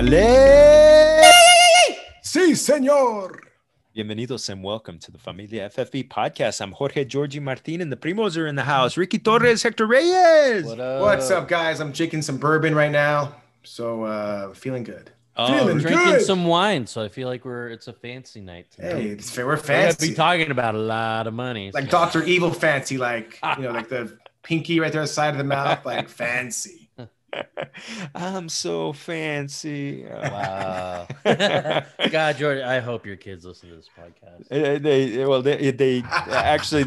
Órale. Sí, señor. Bienvenidos and welcome to the Familia FFB podcast. I'm Jorge Georgie Martin and the primos are in the house. Ricky Torres, Hector Reyes. What up? What's up, guys? I'm drinking some bourbon right now, so feeling good. Feeling drinking some wine, so I feel like it's a fancy night tonight. Hey, we're fancy. We're be talking about a lot of money, like Dr. Evil fancy, like like the pinky right there on the side of the mouth, like fancy. I'm so fancy. Wow. God, George, I hope your kids listen to this podcast. They actually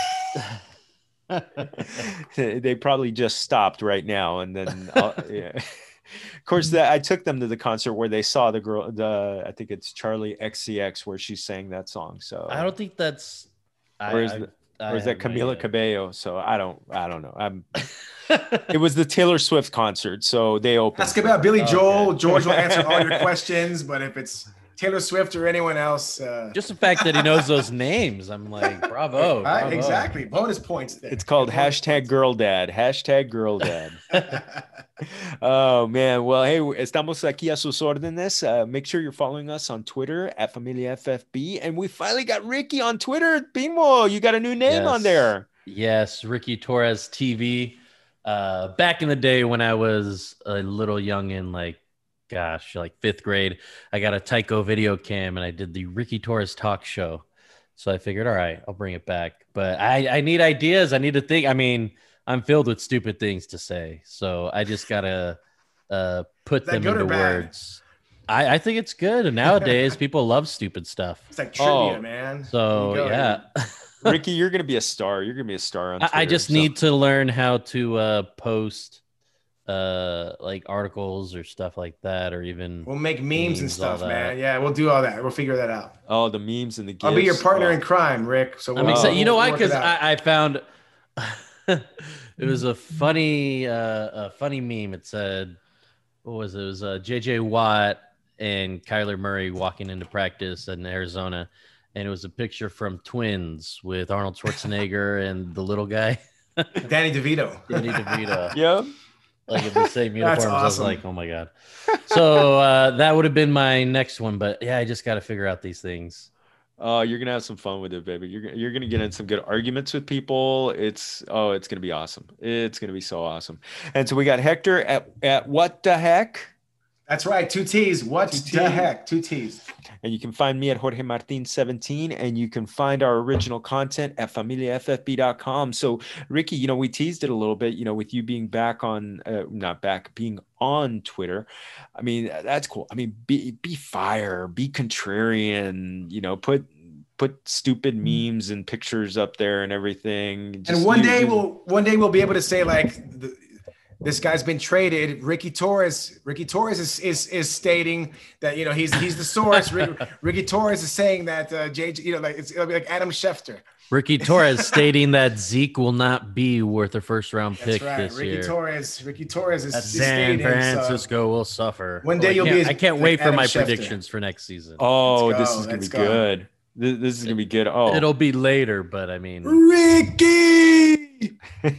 they probably just stopped right now, and then yeah. Of course, I took them to the concert where they saw the girl. I think it's Charlie XCX where she sang that song. So I don't think that's. Or is that Camila Cabello? So I don't know. It was the Taylor Swift concert, so they opened. Ask about Billy Joel. Okay. George will answer all your questions, but if it's Taylor Swift or anyone else, just the fact that he knows those names, I'm like, bravo. Exactly, bonus points there. It's called #GirlDad. #GirlDad. Oh man, well, hey, estamos aquí a sus órdenes. Make sure you're following us on Twitter at Familia FFB, and we finally got Ricky on Twitter. Pimo, you got a new name on there. Yes, Ricky Torres TV. Back in the day when I was a little youngin', like fifth grade, I got a Tyco video cam and I did the Ricky Torres talk show. So I figured, all right, I'll bring it back. But I need ideas. I need to think. I mean, I'm filled with stupid things to say. So I just got to put them into words. I think it's good. And nowadays, people love stupid stuff. It's like trivia, man. So, yeah. Ricky, you're going to be a star. You're going to be a star on Twitter. I just need to learn how to post like articles or stuff like that, or even we'll make memes and stuff, man. Yeah, we'll do all that. We'll figure that out. Oh, the memes and the gifs. I'll be your partner in crime, Rick. So I'm excited. You know why? Because I found it was a funny meme. It said, what was it? It was JJ Watt and Kyler Murray walking into practice in Arizona, and it was a picture from Twins with Arnold Schwarzenegger and the little guy, Danny DeVito. Yeah. Like in the same uniforms. Awesome. I was like, oh my God. So that would have been my next one. But yeah, I just got to figure out these things. Oh, you're going to have some fun with it, baby. You're going to get in some good arguments with people. It's going to be awesome. It's going to be so awesome. And so we got Hector at What the Heck? That's right. 2 T's. What the heck? 2 T's. And you can find me at Jorge Martin 17, and you can find our original content at familiaffb.com. So, Ricky, we teased it a little bit, with you being being on Twitter. I mean, that's cool. I mean, be fire, be contrarian, put stupid memes and pictures up there and everything. And one day we'll be able to say this guy's been traded. Ricky Torres is stating that he's the source. Ricky Torres is saying that it'll be like Adam Schefter. Ricky Torres stating that Zeke will not be worth a first-round pick this year. Ricky Torres is San Francisco will suffer. One day I can't wait for my predictions for next season. Oh, this is gonna be good. This is gonna be good. Oh, it'll be later, but I mean, Ricky.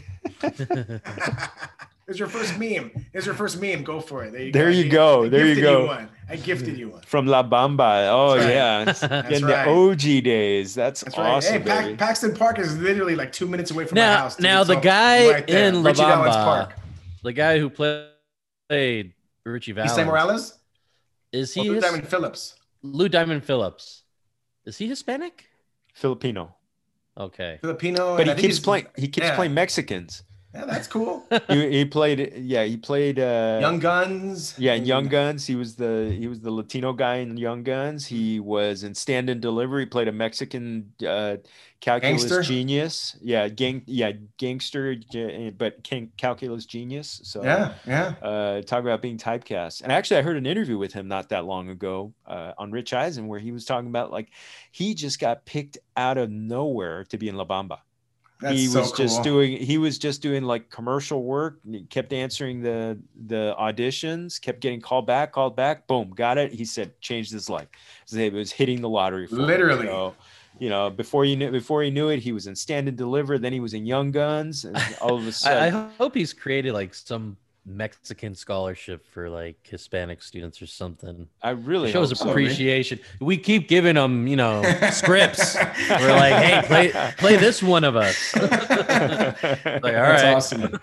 Here's your first meme. Go for it. There you go. I gifted you one. From La Bamba. Oh, right. Yeah. In the OG days. That's awesome, right. Hey, Paxton Park is literally like 2 minutes away from my house. Now, the guy in La Bamba, the guy who played Richie Valens. Isai Morales? Is he Lou Diamond Phillips? Lou Diamond Phillips. Is he Hispanic? Filipino. Okay. Filipino. But he keeps playing Mexicans. Yeah, that's cool. he played Young Guns. Yeah, in Young Guns. He was the Latino guy in Young Guns. He was in Stand and Deliver. He played a Mexican calculus genius. Yeah, gangster, but calculus genius. So talk about being typecast. And actually, I heard an interview with him not that long ago on Rich Eisen where he was talking about he just got picked out of nowhere to be in La Bamba. He was just doing like commercial work. He kept answering the auditions, kept getting called back, boom, got it. He said changed his life. It was hitting the lottery for literally. Him. So, before he knew it, he was in Stand and Deliver. Then he was in Young Guns, and all of a sudden, I hope he's created like some Mexican scholarship for like Hispanic students or something. I really It shows hope so. appreciation. We keep giving them, scripts. We're like, hey, play this one of us. Like, all right. That's awesome.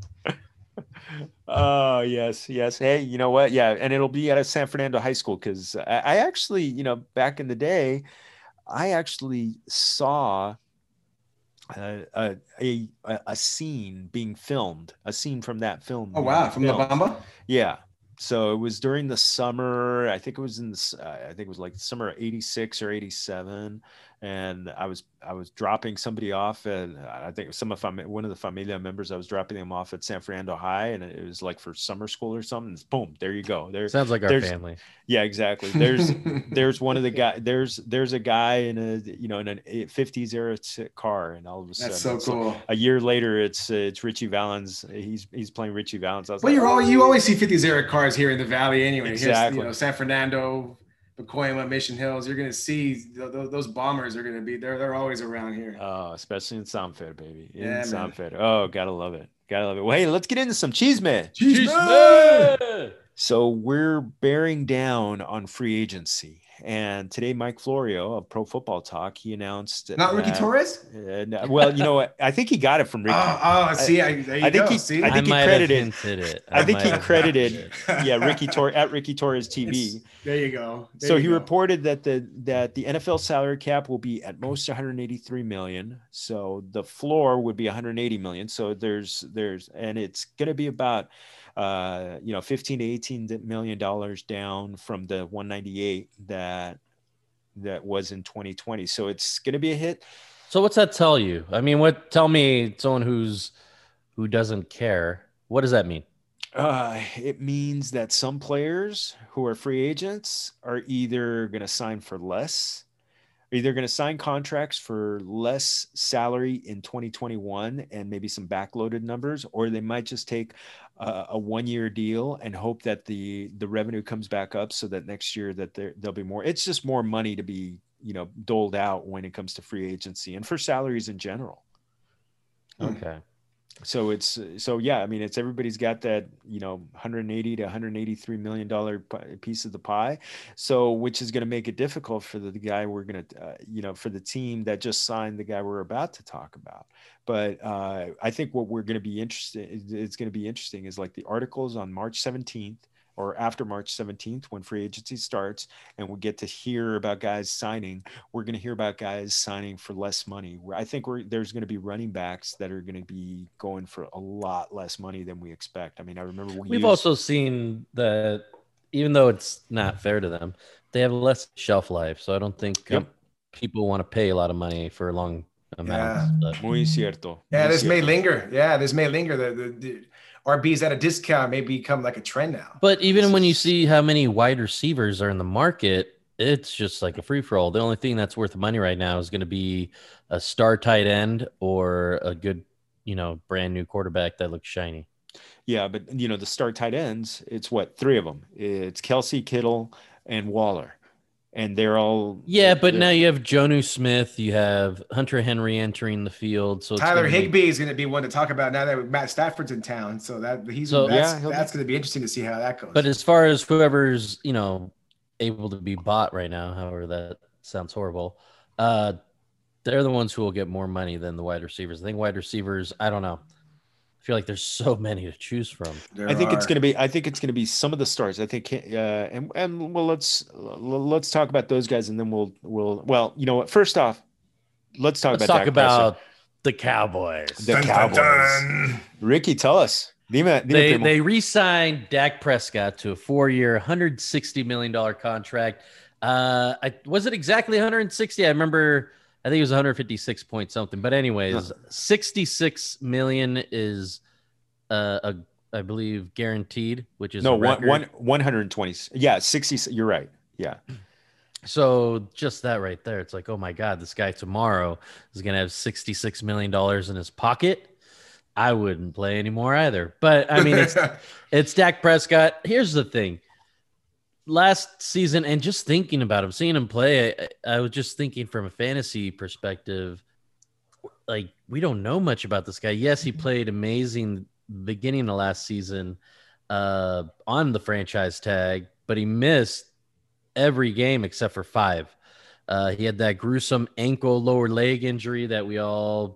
Oh, yes. Hey, you know what? Yeah, and it'll be at a San Fernando High School because I actually, back in the day, I actually saw a scene being filmed, a scene from that film. Oh wow, from La Bamba? Yeah. So it was during the summer. I think it was I think it was like summer of '86 or '87, and I was dropping somebody off, and I think one of the familia members. I was dropping them off at San Fernando High, and it was like for summer school or something. Boom, there you go. Sounds like our family. Yeah, exactly. There's one of the guy. There's a guy in a in a '50s era car, and all of a sudden, that's so cool. A year later, it's Richie Valens. He's playing Richie Valens. You always see '50s era cars here in the Valley anyway. Exactly. Here's, San Fernando, Pacoima, Mission Hills. You're gonna see those bombers are gonna be there. They're always around here. Oh, especially in San Fed, baby. San Fed. Oh, gotta love it. Well, hey, let's get into some Cheeseman. So we're bearing down on free agency. And today, Mike Florio of Pro Football Talk, he announced not Ricky Torres. Well, you know what? I think he got it from Ricky. See, I think he credited Ricky Torres at Ricky Torres TV. There you go. He reported that the NFL salary cap will be at most 183 million. So the floor would be 180 million. So and it's going to be about 15 to 18 million dollars down from the 198 that was in 2020. So it's going to be a hit. So what's that tell you? I mean, tell me someone who doesn't care. What does that mean? It means that some players who are free agents are either going to sign for less, either going to sign contracts for less salary in 2021 and maybe some backloaded numbers, or they might just take a 1-year deal and hope that the revenue comes back up so that next year that there'll be more. It's just more money to be, doled out when it comes to free agency and for salaries in general. Okay. So it's everybody's got that, 180 to 183 million dollar piece of the pie. So, which is going to make it difficult for the guy we're going to, for the team that just signed the guy we're about to talk about. But I think what it's going to be interesting is like the articles on March 17th or after March 17th, when free agency starts, and we'll get to hear about guys signing. We're going to hear about guys signing for less money. I think there's going to be running backs that are going to be going for a lot less money than we expect. I mean, I remember we've also seen that even though it's not fair to them, they have less shelf life. So I don't think people want to pay a lot of money for a long amount. Yeah. Muy cierto. Yeah, this may linger. The RBs at a discount may become like a trend now. But even when you see how many wide receivers are in the market, it's just like a free-for-all. The only thing that's worth money right now is going to be a star tight end or a good, brand new quarterback that looks shiny. Yeah, but, the star tight ends, it's what? 3 of them. It's Kelsey, Kittle, and Waller. And they're all now you have Jonnu Smith, you have Hunter Henry entering the field. So Tyler Higbee is going to be one to talk about now that Matt Stafford's in town. So that's going to be interesting to see how that goes. But as far as whoever's able to be bought right now, however that sounds horrible, they're the ones who will get more money than the wide receivers. I think wide receivers, I don't know. I feel like there's so many to choose from. I think it's going to be some of the stars. I think, let's talk about those guys, and then well, you know what? First off, let's talk about the Cowboys. The Cowboys. Dun, dun. Ricky, tell us. They re-signed Dak Prescott to a 4-year, $160 million contract. Was it exactly 160? I remember. I think it was 156 point something, but anyways, 66 million is, I believe, guaranteed, which is 120. Yeah, 60. You're right. Yeah. So just that right there, it's like, oh my God, this guy tomorrow is gonna have $66 million in his pocket. I wouldn't play anymore either. But I mean, it's Dak Prescott. Here's the thing. Last season, and just thinking about him, seeing him play, I was just thinking from a fantasy perspective, like, we don't know much about this guy. Yes, he played amazing beginning of last season on the franchise tag, but he missed every game except for 5. He had that gruesome ankle lower leg injury that we all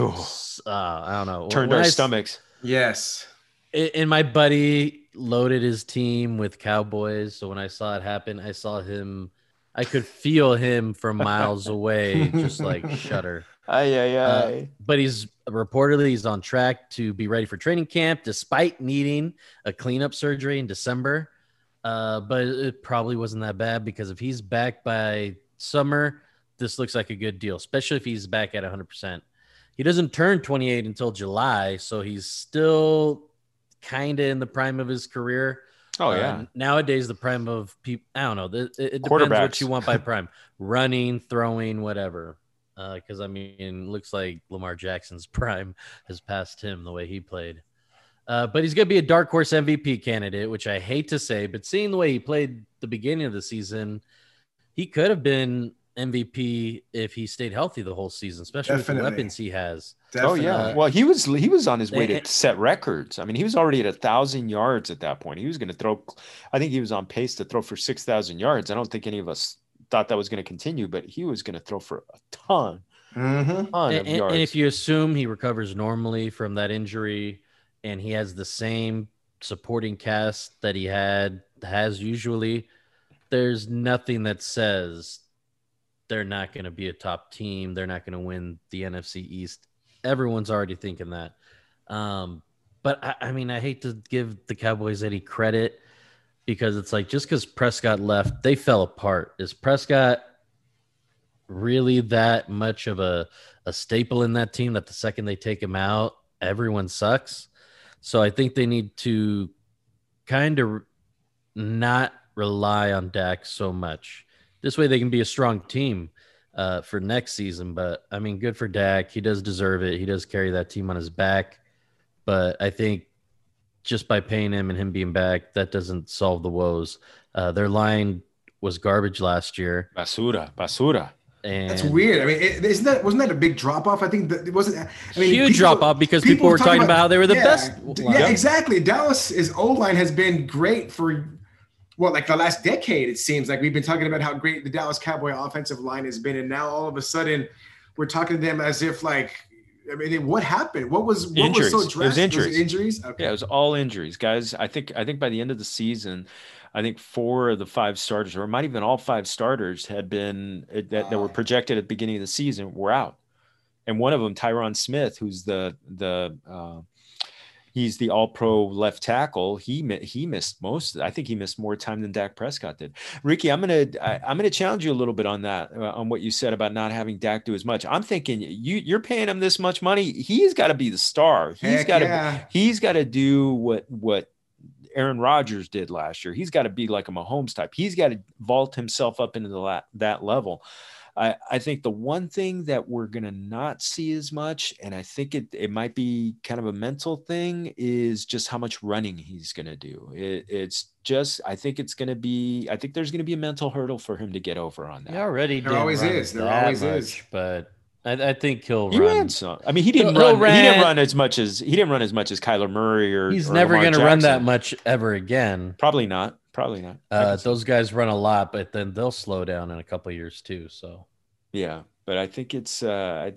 I don't know, turned our stomachs. Yes. And my buddy loaded his team with Cowboys, so when I saw it happen, I saw him. I could feel him from miles away, just like shudder. But he's on track to be ready for training camp, despite needing a cleanup surgery in December. But it probably wasn't that bad, because if he's back by summer, this looks like a good deal, especially if he's back at 100%. He doesn't turn 28 until July, so he's still kind of in the prime of his career. Oh, yeah. Nowadays, the prime of people, I don't know. It depends what you want by prime. Running, throwing, whatever. Because, I mean, it looks like Lamar Jackson's prime has passed him the way he played. But he's going to be a dark horse MVP candidate, which I hate to say. But seeing the way he played the beginning of the season, he could have been MVP if he stayed healthy the whole season, especially with the weapons he has. Definitely. Oh yeah. Well, he was on his way to set records. I mean, he was already at 1,000 yards at that point. He was going to throw. I think he was on pace to throw for 6,000 yards. I don't think any of us thought that was going to continue, but he was going to throw for a ton of yards. And if you assume he recovers normally from that injury, and he has the same supporting cast that he has usually, there's nothing that says they're not going to be a top team. They're not going to win the NFC East. Everyone's already thinking that. But I mean, I hate to give the Cowboys any credit, because it's like, just because Prescott left, they fell apart. Is Prescott really that much of a staple in that team that the second they take him out, everyone sucks? So I think they need to kind of not rely on Dak so much. This way they can be a strong team for next season. But, I mean, good for Dak. He does deserve it. He does carry that team on his back. But I think just by paying him and him being back, that doesn't solve the woes. Their line was garbage last year. Basura. And that's weird. I mean, wasn't that a big drop off? I think that it wasn't. I mean, huge drop off, because people were talking about how they were the best. Yeah, exactly. Dallas's O line has been great for like the last decade. It seems like we've been talking about how great the Dallas Cowboy offensive line has been, and now all of a sudden we're talking to them as if like, I mean, what happened? What was so drastic? It was injuries. Was it injuries? Okay. Yeah, it was all injuries, guys. I think by the end of the season, I think 4 of the 5 starters, or it might even all 5 starters, had been that were projected at the beginning of the season were out, and one of them, Tyron Smith, who's he's the All-Pro left tackle. He missed most. I think he missed more time than Dak Prescott did. Ricky, I'm gonna challenge you a little bit on that, on what you said about not having Dak do as much. I'm thinking you're paying him this much money. He's got to be the star. He's got to do what Aaron Rodgers did last year. He's got to be like a Mahomes type. He's got to vault himself up into that level. I think the one thing that we're going to not see as much, and I think it might be kind of a mental thing, is just how much running he's going to do. It's just, I think there's going to be a mental hurdle for him to get over on that. There always is. But I think he ran some. I mean, he didn't run as much as Kyler Murray or he's never going to run that much ever again. Probably not. Those guys run a lot, but then they'll slow down in a couple of years too. So, yeah, but I think it's I'm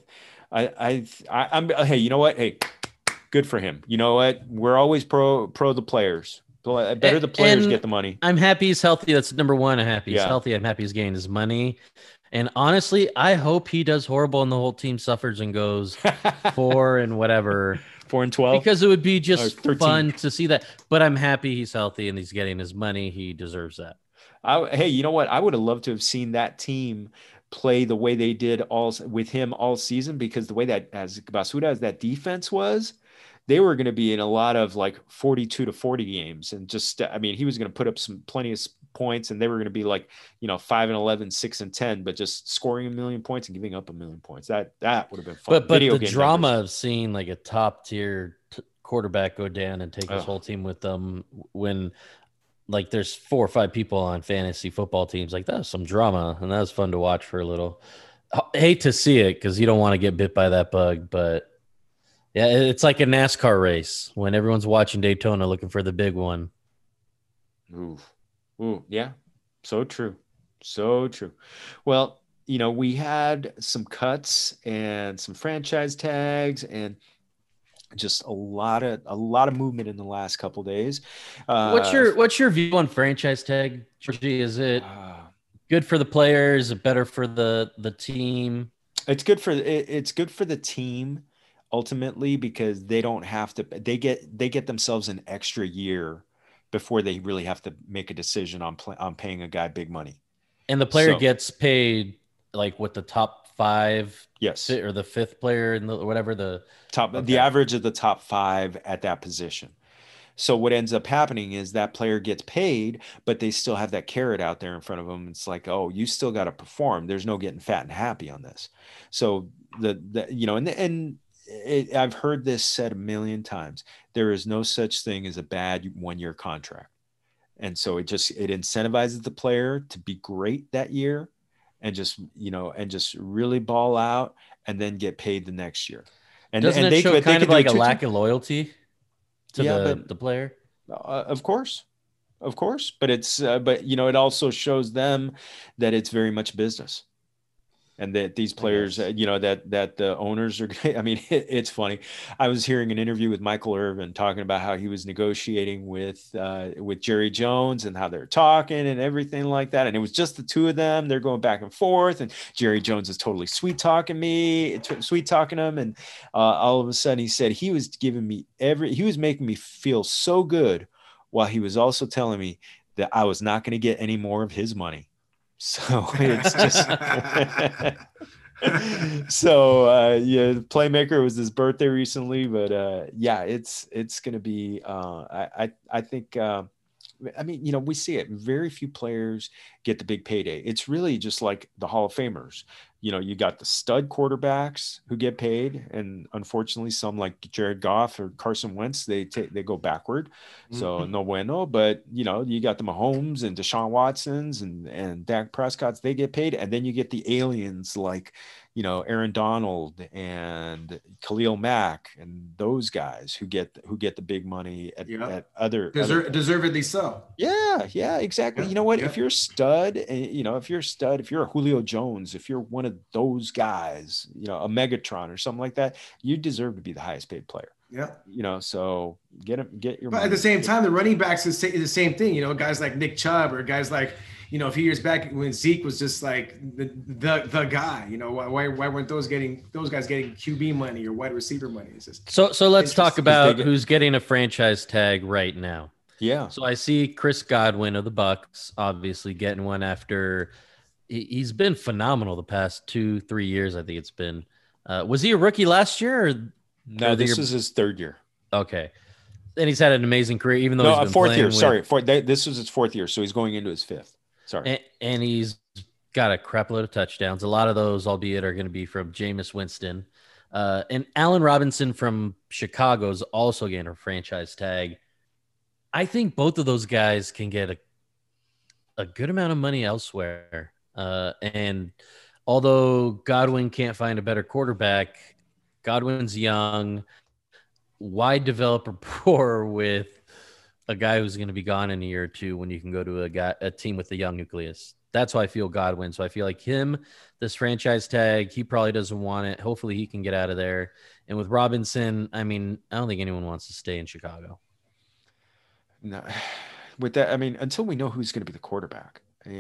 hey, you know what? Hey, good for him. You know what? We're always pro the players. Better the players get the money. I'm happy he's healthy. That's number one. I'm happy he's healthy. I'm happy he's getting his money. And honestly, I hope he does horrible and the whole team suffers and goes 4 and whatever. 4-12, because it would be just fun to see that. But I'm happy he's healthy and he's getting his money. He deserves that. Hey, you know what? I would have loved to have seen that team play the way they did with him all season, because the way that as that defense was, they were going to be in a lot of like 42-40 games, and just, I mean, he was going to put up plenty of points, and they were going to be like, 5-11, 6-10, but just scoring 1 million points and giving up 1 million points. That would have been fun. But the drama of seeing like a top tier quarterback go down and take his whole team with them, when like there's 4 or 5 people on fantasy football teams, like that was some drama, and that was fun to watch for a little. I hate to see it because you don't want to get bit by that bug, but Yeah, it's like a NASCAR race when everyone's watching Daytona looking for the big one. Ooh, yeah, so true, so true. Well, we had some cuts and some franchise tags and just a lot of movement in the last couple of days. What's your view on franchise tag, Georgie? Is it good for the players? Is it better for the team? It's good for the team ultimately, because they don't have to. They get themselves an extra year before they really have to make a decision on paying a guy big money. And the player gets paid like what, the top 5, yes, or the 5th player in whatever the top. Okay. The average of the top 5 at that position. So what ends up happening is that player gets paid, but they still have that carrot out there in front of them. It's like, oh, you still got to perform. There's no getting fat and happy on this. So I've heard this said a million times. There is no such thing as a bad 1-year contract. And so it incentivizes the player to be great that year and just really ball out and then get paid the next year. And doesn't it show kind of like a lack of loyalty to the player? Of course. But it also shows them that it's very much business. And that these players, that the owners are, I mean, it's funny. I was hearing an interview with Michael Irvin talking about how he was negotiating with Jerry Jones and how they're talking and everything like that. And it was just the two of them. They're going back and forth. And Jerry Jones is totally sweet talking him. And all of a sudden he said he was he was making me feel so good while he was also telling me that I was not going to get any more of his money. So it's just Playmaker was his birthday recently, but it's going to be I think we see it. Very few players get the big payday. It's really just like the Hall of Famers. You got the stud quarterbacks who get paid, and unfortunately some like Jared Goff or Carson Wentz, they go backward. So no bueno, but you got the Mahomes and Deshaun Watsons and Dak Prescott's, they get paid. And then you get the aliens like, Aaron Donald and Khalil Mack and those guys who get the big money at other deservedly so. Yeah, exactly. You know what? If you're a stud, if you're a Julio Jones, if you're one of those guys, a Megatron or something like that, you deserve to be the highest paid player. Yeah. So get your But money. at the same time, the running backs is the same thing. Guys like Nick Chubb or guys like, a few years back when Zeke was just like the guy. Why weren't those guys getting QB money or wide receiver money? It's just so let's talk about who's getting a franchise tag right now. Yeah. So I see Chris Godwin of the Bucs obviously getting one after he's been phenomenal the past 2-3 years. I think it's been. Was he a rookie last year? No, this is his 3rd year. Okay. And he's had an amazing career, even though he's been 4th year. Sorry, this was his 4th year, so he's going into his 5th. Sorry. And he's got a crap load of touchdowns. A lot of those, albeit, are going to be from Jameis Winston. And Allen Robinson from Chicago is also getting a franchise tag. I think both of those guys can get a good amount of money elsewhere. And although Godwin can't find a better quarterback, Godwin's young. Why develop rapport with a guy who's going to be gone in a year or two when you can go to a team with a young nucleus? That's how I feel Godwin. So I feel like this franchise tag, he probably doesn't want it. Hopefully he can get out of there. And with Robinson, I don't think anyone wants to stay in Chicago. No, with that, until we know who's going to be the quarterback.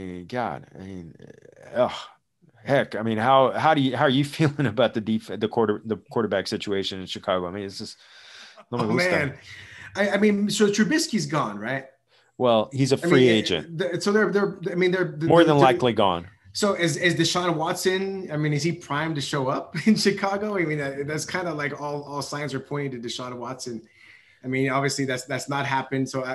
Heck, how are you feeling about the quarterback situation in Chicago? It's just, oh man. So Trubisky's gone, right? Well, he's a free agent. They're more than likely gone. So is Deshaun Watson? Is he primed to show up in Chicago? That's kind of like all signs are pointing to Deshaun Watson. Obviously that's not happened. So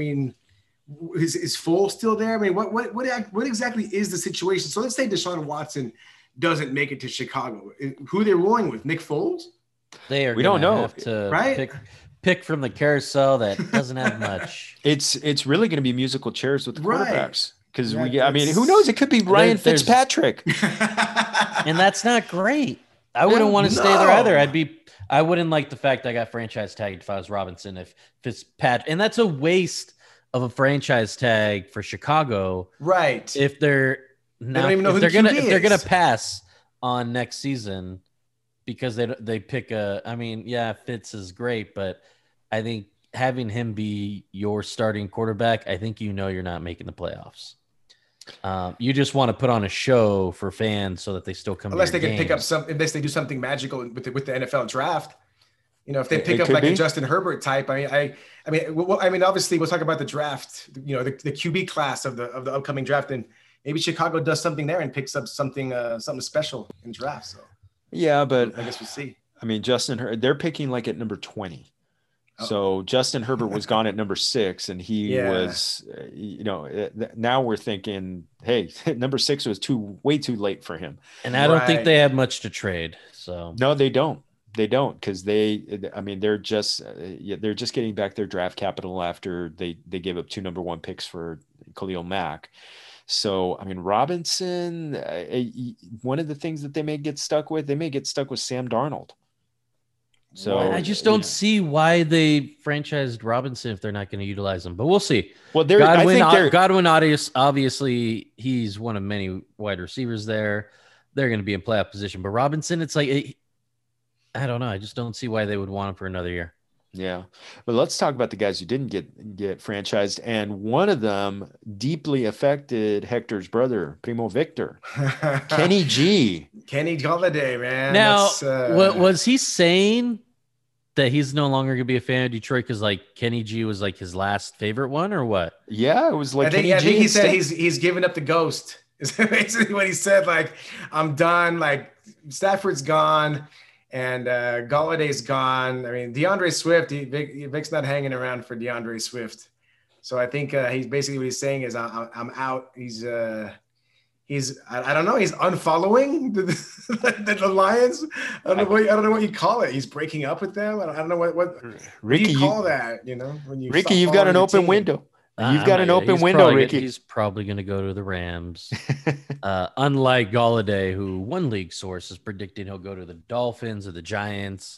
is Foles still there? What exactly is the situation? So let's say Deshaun Watson doesn't make it to Chicago. Who they're rolling with? Nick Foles? We don't know. Have to right? Pick from the carousel that doesn't have much. It's really going to be musical chairs with the quarterbacks, because who knows? It could be Ryan Fitzpatrick, and that's not great. I wouldn't want to stay there either. I wouldn't like the fact I got franchise tagged if I was Robinson, if it's Pat, and that's a waste of a franchise tag for Chicago. Right. If they're not, they don't even know if they're gonna pass on next season because they pick Fitz is great, but I think having him be your starting quarterback, I think you're not making the playoffs. You just want to put on a show for fans so that they still come. Unless they can pick up unless they do something magical with the NFL draft. If they pick up like a Justin Herbert type. I mean, obviously we'll talk about the draft. The QB class of the upcoming draft, and maybe Chicago does something there and picks up something special in draft. So yeah, but I guess we'll see. I mean, they're picking like at number 20. So Justin Herbert was gone at number 6, and he was, now we're thinking, hey, number 6 was way too late for him. And I don't think they have much to trade. So no, they don't. They don't, because they're just getting back their draft capital after they gave up 2 number 1 picks for Khalil Mack. So, I mean, Robinson, one of the things that they may get stuck with Sam Darnold. So I just don't see why they franchised Robinson if they're not going to utilize him, but we'll see. Well, Godwin, obviously, he's one of many wide receivers there. They're going to be in playoff position, but Robinson, it's like, I don't know. I just don't see why they would want him for another year. Yeah, but let's talk about the guys who didn't get franchised, and one of them deeply affected Hector's brother, Primo Victor, Kenny G. Kenny Golladay, man. Now, what was he saying that he's no longer gonna be a fan of Detroit because like Kenny G was like his last favorite one, or what? Yeah, it was like I think he said he's giving up the ghost. Is basically what he said. Like, I'm done. Like, Stafford's gone. And Galladay's gone. I mean, DeAndre Swift, Vic's not hanging around for DeAndre Swift. So I think he's basically what he's saying is I'm out. He's I don't know. He's unfollowing the Lions. I don't know what you call it. He's breaking up with them. I don't know what Ricky, do you call that. Ricky, you've got an open window. You've got an open window, Ricky. He's probably going to go to the Rams. Unlike Golladay, who one league source is predicting he'll go to the Dolphins or the Giants.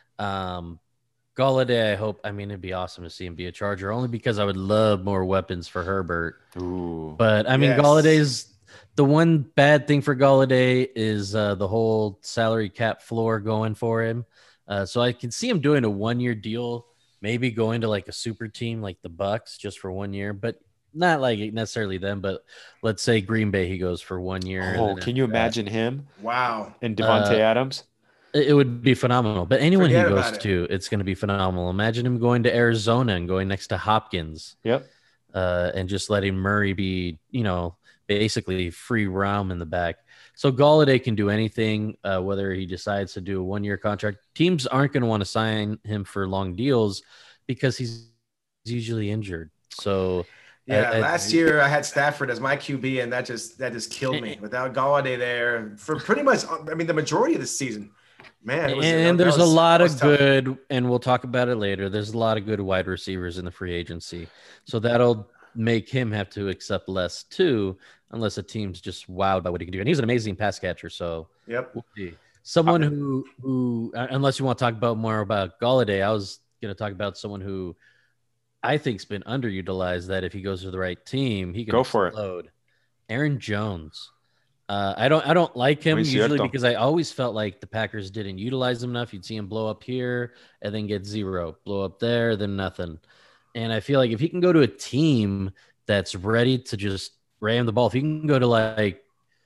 Golladay, it'd be awesome to see him be a Charger, only because I would love more weapons for Herbert. Ooh. But I mean, yes. Galladay's the one bad thing for Golladay is the whole salary cap floor going for him. So I can see him doing a 1-year deal. Maybe going to like a super team like the Bucks just for 1 year, but not like necessarily them. But let's say Green Bay, he goes for 1 year. Oh, can you imagine him? Wow. And Devontae Adams? It would be phenomenal. But anyone he goes to, it's going to be phenomenal. Imagine him going to Arizona and going next to Hopkins. Yep. And just letting Murray be, basically free roam in the back. So Golladay can do anything, whether he decides to do a 1-year contract. Teams aren't going to want to sign him for long deals because he's usually injured. So last year I had Stafford as my QB, and that just killed me. Without Golladay there for pretty much, the majority of the season, man. There's a lot of good, and we'll talk about it later. There's a lot of good wide receivers in the free agency, so that'll make him have to accept less too, unless a team's just wowed by what he can do. And he's an amazing pass catcher. So yep. We'll see. Someone who, unless you want to talk about more about Golladay, I was going to talk about someone who I think's been underutilized, that if he goes to the right team, he can go for it. Aaron Jones. I don't like him usually because I always felt like the Packers didn't utilize him enough. You'd see him blow up here and then get 0, blow up there, then nothing. And I feel like if he can go to a team that's ready to just ram the ball, if he can go to like,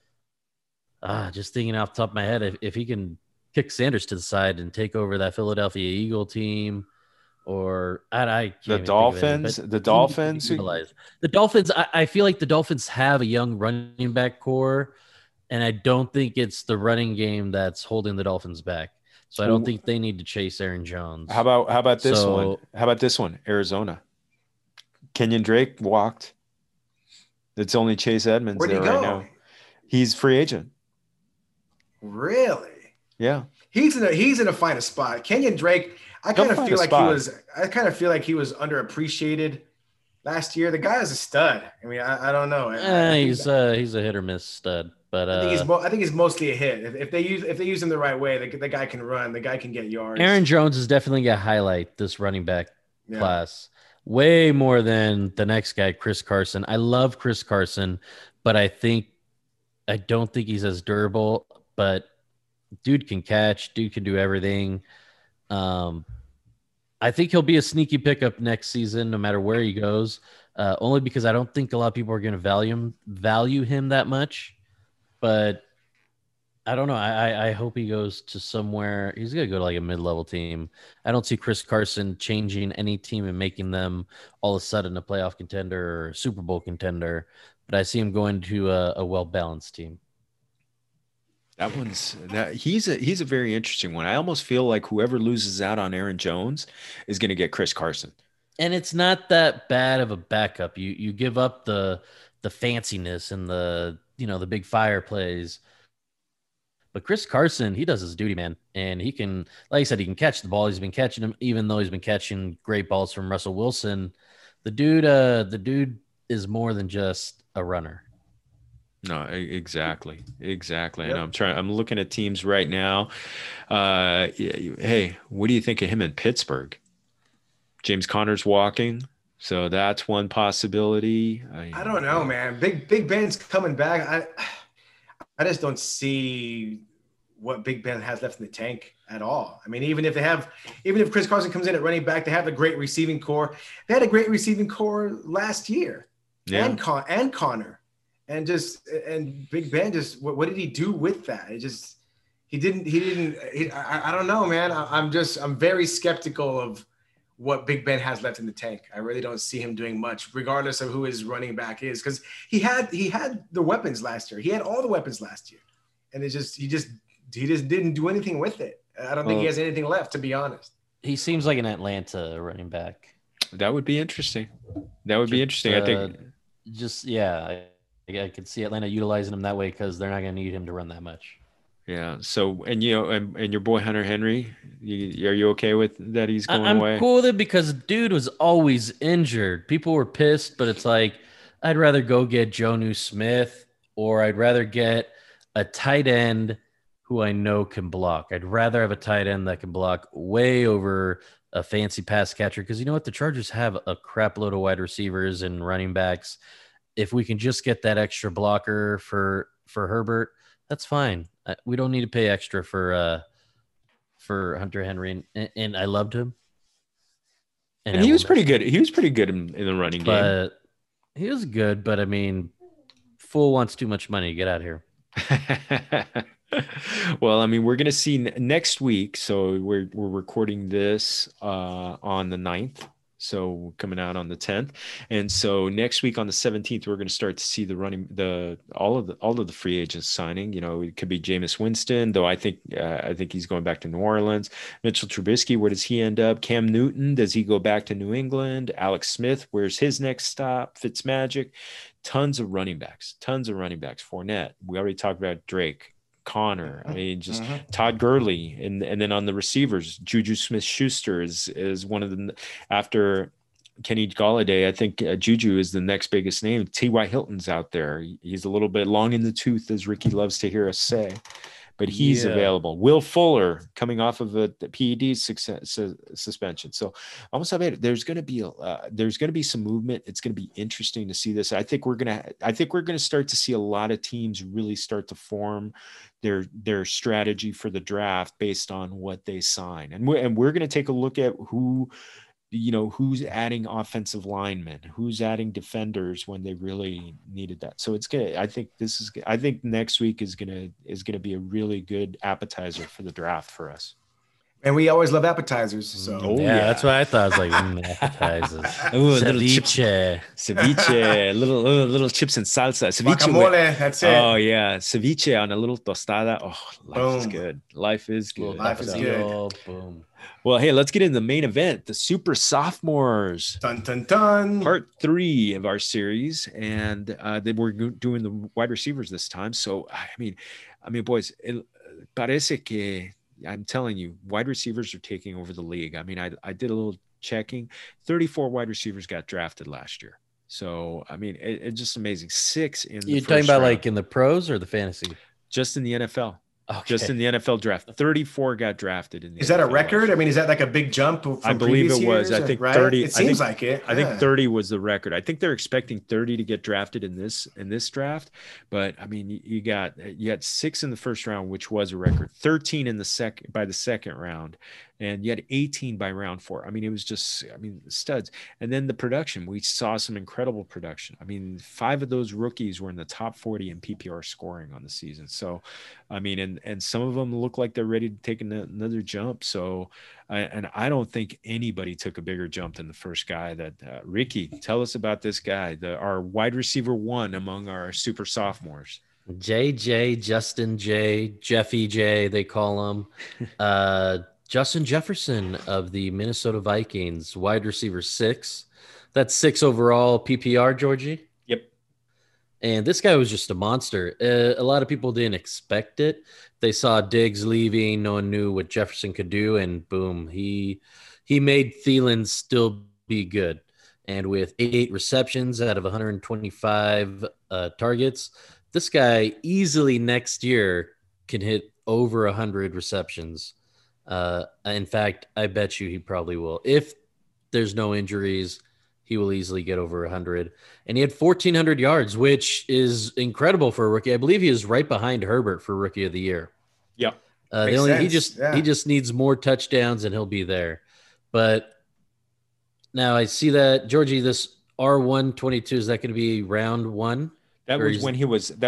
just thinking off the top of my head, if he can kick Sanders to the side and take over that Philadelphia Eagle team, or I can't the Dolphins, I feel like the Dolphins have a young running back core, and I don't think it's the running game that's holding the Dolphins back. So I don't think they need to chase Aaron Jones. How about this one? How about this one? Arizona. Kenyon Drake walked. It's only Chase Edmonds Where'd there he go? right now. He's free agent. Really? Yeah. He's in a fine spot. Kenyon Drake, I kind of feel like he was underappreciated last year. The guy is a stud. I mean, I don't know. He's a hit or miss stud. But I think he's mostly a hit. If they use him the right way, the guy can run. The guy can get yards. Aaron Jones is definitely going to highlight this running back class way more than the next guy, Chris Carson. I love Chris Carson, but I don't think he's as durable. But dude can catch. Dude can do everything. I think he'll be a sneaky pickup next season, no matter where he goes. Only because I don't think a lot of people are going to value him that much. But I don't know. I hope he goes to somewhere. He's going to go to like a mid-level team. I don't see Chris Carson changing any team and making them all of a sudden a playoff contender or Super Bowl contender. But I see him going to a well-balanced team. He's a very interesting one. I almost feel like whoever loses out on Aaron Jones is going to get Chris Carson. And it's not that bad of a backup. You give up the fanciness and the big fire plays. But Chris Carson, he does his duty, man. And he can, like I said, he can catch the ball. He's been catching them, even though he's been catching great balls from Russell Wilson. The dude is more than just a runner. No, exactly. Yep. And I'm looking at teams right now. Hey, what do you think of him in Pittsburgh? James Conner's walking, so that's one possibility. I don't know, man. Big Ben's coming back. I just don't see what Big Ben has left in the tank at all. I mean, even if Chris Carson comes in at running back, they have a great receiving core. They had a great receiving core last year, and Conner. And Big Ben what did he do with that? He didn't. I don't know, man. I'm very skeptical of what Big Ben has left in the tank. I really don't see him doing much, regardless of who his running back is, because he had the weapons last year. He had all the weapons last year, and he just didn't do anything with it. I don't think he has anything left, to be honest. He seems like an Atlanta running back. That would be interesting. I think. I could see Atlanta utilizing him that way because they're not going to need him to run that much. Yeah. So, and your boy Hunter Henry, are you okay with that? He's going away. I'm cool with it because dude was always injured. People were pissed, but it's like, I'd rather go get Jonnu Smith, or I'd rather get a tight end who I know can block. I'd rather have a tight end that can block way over a fancy pass catcher. Because you know what? The Chargers have a crap load of wide receivers and running backs. If we can just get that extra blocker for Herbert, that's fine. We don't need to pay extra for Hunter Henry, and I loved him. And he was pretty good. He was pretty good in the running game. He was good, but I mean, fool wants too much money. Get out of here. Well, I mean, we're going to see next week. So we're recording this on the 9th. So coming out on the 10th. And so next week on the 17th, we're going to start to see all of the free agents signing. It could be Jameis Winston, though I think he's going back to New Orleans. Mitchell Trubisky, where does he end up? Cam Newton, does he go back to New England? Alex Smith, where's his next stop? Fitzmagic, tons of running backs. Fournette, we already talked about Drake. Connor, I mean, just Todd Gurley, and then on the receivers, Juju Smith-Schuster is one of the, after Kenny Golladay, I think Juju is the next biggest name. T.Y. Hilton's out there. He's a little bit long in the tooth, as Ricky loves to hear us say, but he's available. Will Fuller coming off of a PED suspension. So almost have it. There's going to be some movement. It's going to be interesting to see this. I think we're going to start to see a lot of teams really start to form their strategy for the draft based on what they sign. And we're going to take a look at who's adding offensive linemen, who's adding defenders when they really needed that. So it's good. I think next week is going to be a really good appetizer for the draft for us. And we always love appetizers. So that's what I thought. I was like, appetizers. Ceviche, little chips and salsa. Ceviche. Guacamole, that's it. Oh yeah, ceviche on a little tostada. Oh, life is good. Life is good. Boom. Well, hey, let's get into the main event, the Super Sophomores. Dun, dun, dun. Part 3 of our series, and then we're doing the wide receivers this time. So I mean, boys, parece que. I'm telling you, wide receivers are taking over the league. I mean, I did a little checking. 34 wide receivers got drafted last year. So, I mean, it's just amazing. 6 in the You're first talking about round. like in the pros or the fantasy? Just in the NFL. Okay. Just in the NFL draft. 34 got drafted in the Is that a NFL record? I mean, is that like a big jump from I believe previous it was. years? I think right? 30. It seems like it. I think 30 was the record. I think they're expecting 30 to get drafted in this draft. But I mean, you had 6 in the first round, which was a record. 13 in the by the second round, and you had 18 by round 4. I mean, it was just, I mean, studs. And then the production, we saw some incredible production. I mean, 5 of those rookies were in the top 40 in PPR scoring on the season. So, I mean, and some of them look like they're ready to take another jump. So, and I don't think anybody took a bigger jump than the first guy. That Ricky, tell us about this guy, our wide receiver 1 among our super sophomores. JJ, Justin J, Jeffy J, they call him. Justin Jefferson of the Minnesota Vikings, wide receiver 6. That's 6 overall PPR, Georgie. Yep. And this guy was just a monster. A lot of people didn't expect it. They saw Diggs leaving. No one knew what Jefferson could do. And boom, he made Thielen still be good. And with 8 receptions out of 125 targets, this guy easily next year can hit over 100 receptions. In fact, I bet you he probably will. If there's no injuries, he will easily get over 100. And he had 1,400 yards, which is incredible for a rookie. I believe he is right behind Herbert for Rookie of the Year. Yeah. He just needs more touchdowns and he'll be there. But now I see that, Georgie, this R122, is that going to be round 1? That's when he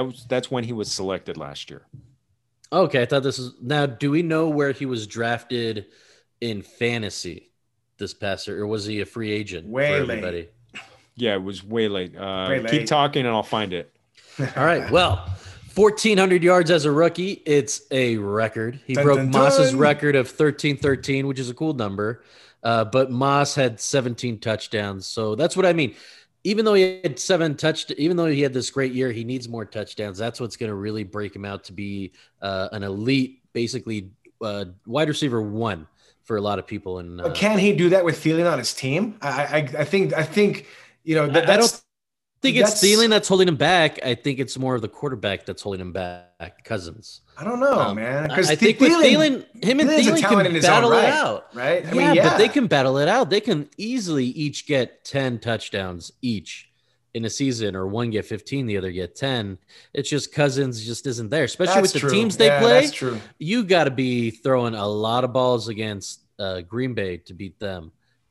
was selected last year. Okay, I thought this is now. Do we know where he was drafted in fantasy this past year, or was he a free agent? Way late. Yeah, it was way late. Keep talking, and I'll find it. All right. Well, 1,400 yards as a rookie. It's a record. He broke Moss's record of 1313, which is a cool number. But Moss had 17 touchdowns, so that's what I mean. Even though he had even though he had this great year, he needs more touchdowns. That's what's going to really break him out to be an elite, basically wide receiver 1 for a lot of people. And can he do that with Thielen on his team? I think you know I don't think it's Thielen that's holding him back. I think it's more of the quarterback that's holding him back, Cousins. I don't know, man. Because I think with Thielen, him and Thielen can battle it out, right? I mean, but they can battle it out. They can easily each get 10 touchdowns each in a season, or one get 15, the other get 10. It's just Cousins just isn't there, especially with the teams they play. That's true. You got to be throwing a lot of balls against Green Bay to beat them.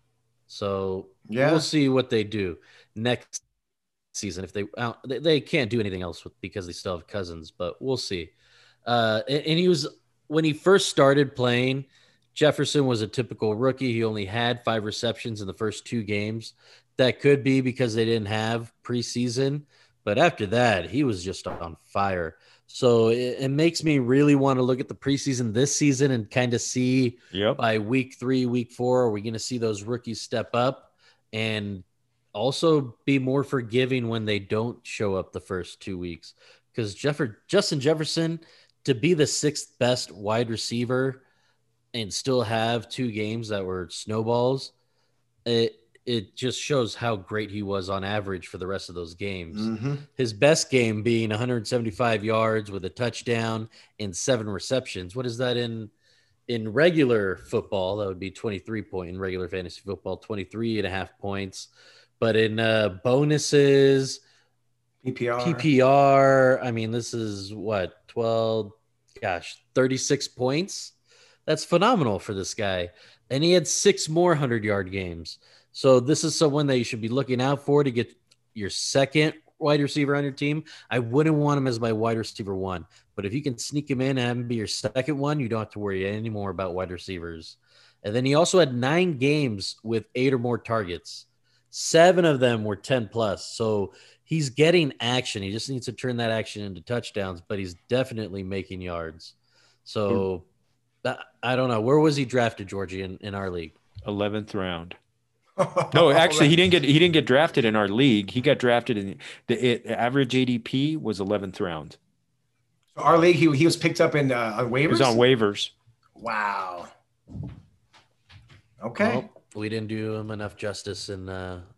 So we'll see what they do next season. If they can't do anything else because they still have Cousins, but we'll see. And when he first started playing, Jefferson was a typical rookie. He only had 5 receptions in the first 2 games. That could be because they didn't have preseason, but after that, he was just on fire. So it makes me really want to look at the preseason this season and kind of see by week 3, week 4, are we going to see those rookies step up and also be more forgiving when they don't show up the first 2 weeks? Because Justin Jefferson, to be the 6th best wide receiver and still have 2 games that were snowballs, it just shows how great he was on average for the rest of those games. Mm-hmm. His best game being 175 yards with a touchdown and 7 receptions. What is that in regular football? That would be 23 points in regular fantasy football, 23.5 points. But in bonuses, PPR, I mean, this is what, 36 points. That's phenomenal for this guy. And he had 6 more 100-yard games. So this is someone that you should be looking out for to get your second wide receiver on your team. I wouldn't want him as my wide receiver 1, but if you can sneak him in and have him be your second one, you don't have to worry anymore about wide receivers. And then he also had 9 games with 8 or more targets. 7 of them were 10 plus. So he's getting action. He just needs to turn that action into touchdowns, but he's definitely making yards. So I don't know. Where was he drafted, Georgie, in our league? 11th round. No, actually, he didn't get drafted in our league. He got drafted in the average ADP was 11th round. Our league, he was picked up on waivers. He was on waivers. Wow. Okay. Well, we didn't do him enough justice in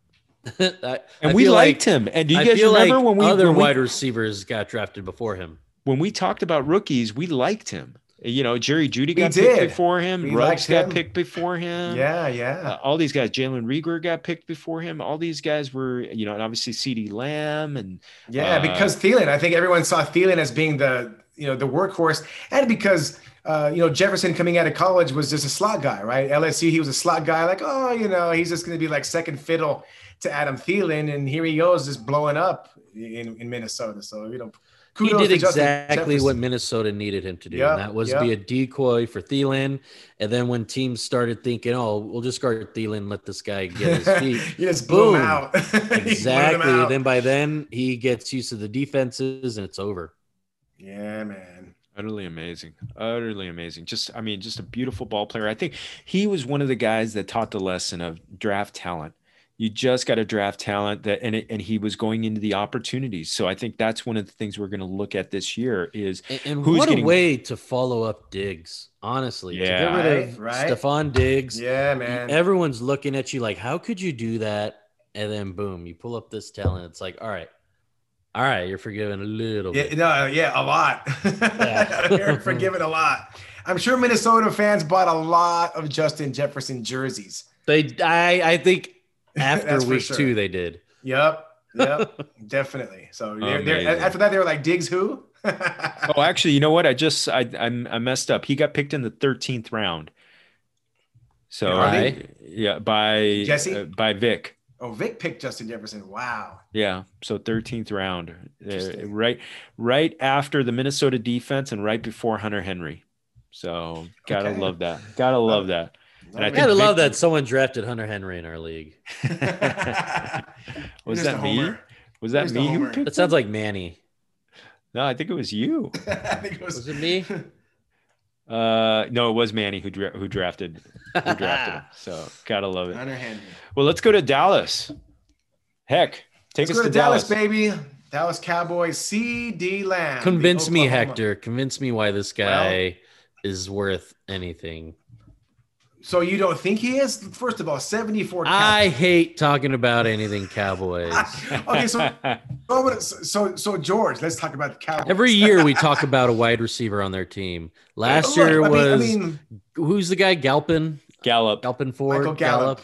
And we liked him. And do you guys remember when other wide receivers got drafted before him? When we talked about rookies, we liked him. Jerry Jeudy got picked before him. Ruggs got picked before him. Yeah. All these guys, Jalen Reagor got picked before him. All these guys were, and obviously CeeDee Lamb and because Thielen. I think everyone saw Thielen as being the workhorse, and because Jefferson coming out of college was just a slot guy, right? LSU, he was a slot guy. Like, he's just going to be like second fiddle to Adam Thielen, and here he goes, just blowing up in Minnesota. So he did exactly what Minnesota needed him to do. And that was be a decoy for Thielen. And then when teams started thinking, we'll just guard Thielen, let this guy get his feet. You just blew him out. Exactly. And then by then he gets used to the defenses and it's over. Yeah, man. Utterly amazing. Just a beautiful ball player. I think he was one of the guys that taught the lesson of draft talent. You just got to draft talent and he was going into the opportunities. So I think that's one of the things we're going to look at this year is and who's a way to follow up Diggs, honestly. Yeah. To get rid of Stephon Diggs. Yeah, man. Everyone's looking at you like, how could you do that? And then boom, you pull up this talent. It's like, all right, you're forgiven a little bit. A lot. You're forgiven a lot. I'm sure Minnesota fans bought a lot of Justin Jefferson jerseys. I think after week 2 they did. Yep, definitely. So after that they were like, Diggs who? Oh, actually, you know what? I messed up. He got picked in the 13th round. So by Jesse? By Vic. Oh, Vic picked Justin Jefferson. Wow. Yeah. So 13th round, right after the Minnesota defense and right before Hunter Henry. So gotta love that. Gotta love that. And I gotta love that someone drafted Hunter Henry in our league. Was that me? Was that me who picked? That sounds like Manny. No, I think it was you. I think it was. Was it me? No, it was Manny who drafted him. So gotta love it. Hunter Henry. Well, let's go to Dallas. Heck, take us to Dallas, baby. Dallas Cowboys. CeeDee Lamb. Convince me, Hector. Convince me why this guy is worth anything. So you don't think he is? First of all, 74 catches. I hate talking about anything Cowboys. Okay, so George, let's talk about the Cowboys. Every year we talk about a wide receiver on their team. Last year was who's the guy? Gallup. Gallup Ford. Michael Gallup.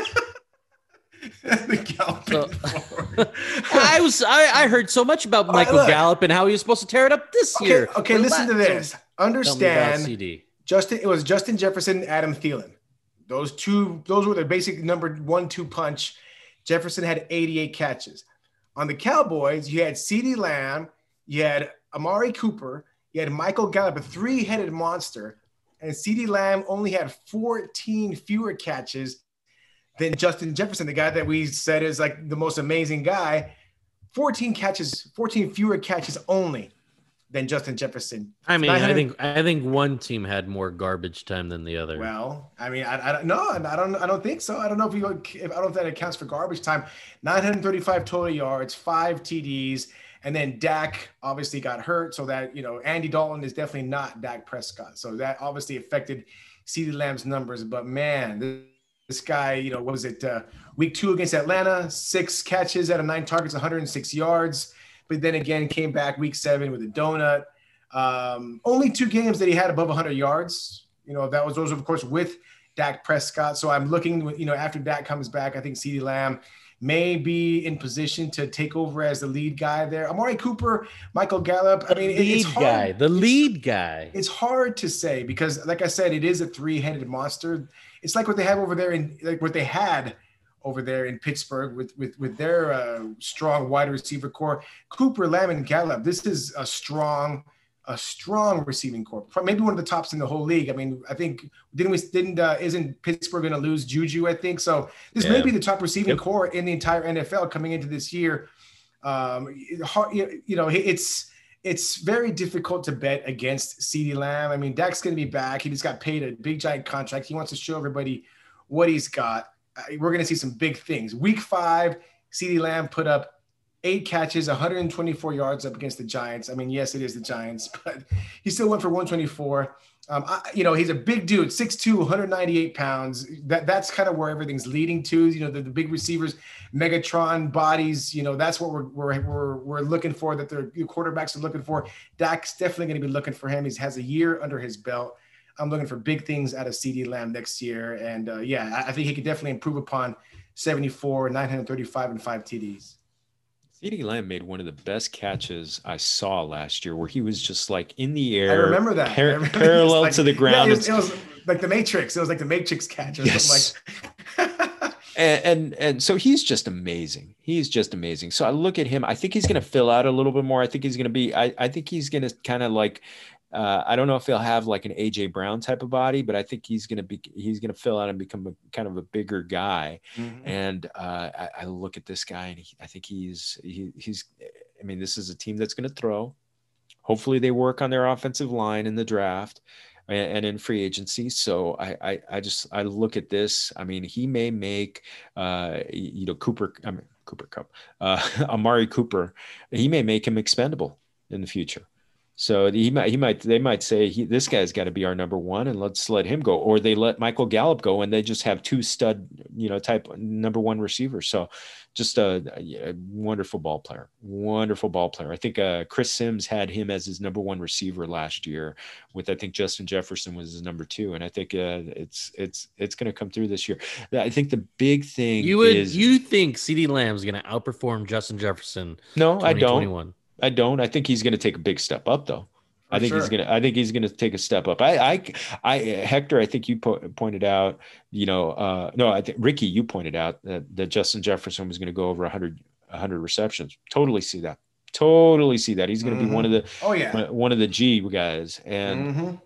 I heard so much about Michael Gallup and how he was supposed to tear it up this year. Okay, listen to this. Understand. It was Justin Jefferson, Adam Thielen. Those were the basic number 1-2 punch. Jefferson had 88 catches. On the Cowboys, you had CeeDee Lamb, you had Amari Cooper, you had Michael Gallup, a 3-headed monster, and CeeDee Lamb only had 14 fewer catches than Justin Jefferson, the guy that we said is like the most amazing guy. 14 fewer catches only than Justin Jefferson. I mean, I think one team had more garbage time than the other. Well, I mean, I don't think so. I don't know I don't know if that accounts for garbage time. 935 total yards, 5 TDs, and then Dak obviously got hurt, so that Andy Dalton is definitely not Dak Prescott. So that obviously affected CeeDee Lamb's numbers. But man, this guy, what was it? Week 2 against Atlanta, 6 catches out of 9 targets, 106 yards. But then again, came back week 7 with a donut. Only 2 games that he had above 100 yards. Those were, of course, with Dak Prescott. So I'm looking, after Dak comes back, I think CeeDee Lamb may be in position to take over as the lead guy there. Amari Cooper, Michael Gallup. I mean, it's hard. The lead guy. It's hard to say because, like I said, it is a 3-headed monster. It's like what they have over there what they had over there in Pittsburgh with their strong wide receiver core. Cooper, Lamb, and Gallup. This is a strong receiving core. Maybe one of the tops in the whole league. I mean, I think isn't Pittsburgh going to lose Juju? I think so. This may be the top receiving core in the entire NFL coming into this year. It's very difficult to bet against CeeDee Lamb. I mean, Dak's going to be back. He just got paid a big giant contract. He wants to show everybody what he's got. We're going to see some big things. Week 5, CeeDee Lamb put up 8 catches, 124 yards up against the Giants. I mean, yes, it is the Giants, but he still went for 124. He's a big dude, 6'2", 198 pounds. That's kind of where everything's leading to. The big receivers, Megatron bodies. That's what we're looking for. That the quarterbacks are looking for. Dak's definitely going to be looking for him. He has a year under his belt. I'm looking for big things out of CeeDee Lamb next year, and I think he could definitely improve upon 74, 935, and 5 TDs. CeeDee Lamb made one of the best catches I saw last year, where he was just like in the air. I remember that. Parallel to the ground. Yeah, it was like the Matrix. It was like the Matrix catch or something like. And so he's just amazing. He's just amazing. So I look at him. I think he's going to fill out a little bit more. I think he's going to be. I think he's going to kind of like. I don't know if he'll have like an AJ Brown type of body, but I think he's going to fill out and become kind of a bigger guy. Mm-hmm. And I look at this guy, and I think he's. I mean, this is a team that's going to throw. Hopefully, they work on their offensive line in the draft and in free agency. So I look at this. I mean, he may make Cooper Kupp, Amari Cooper. He may make him expendable in the future. So they might say this guy's got to be our number one, and let's let him go, or they let Michael Gallup go, and they just have 2 stud, type number 1 receivers. So just a wonderful ball player. I think Chris Sims had him as his number 1 receiver last year, with I think Justin Jefferson was his number 2, and I think it's going to come through this year. I think the big thing you think CeeDee Lamb's going to outperform Justin Jefferson? No, I don't. I think he's going to take a big step up, though. I think he's going to take a step up. Hector, I think you pointed out, no, I think Ricky, you pointed out that Justin Jefferson was going to go over 100 receptions. Totally see that. He's going to be one of the G guys. And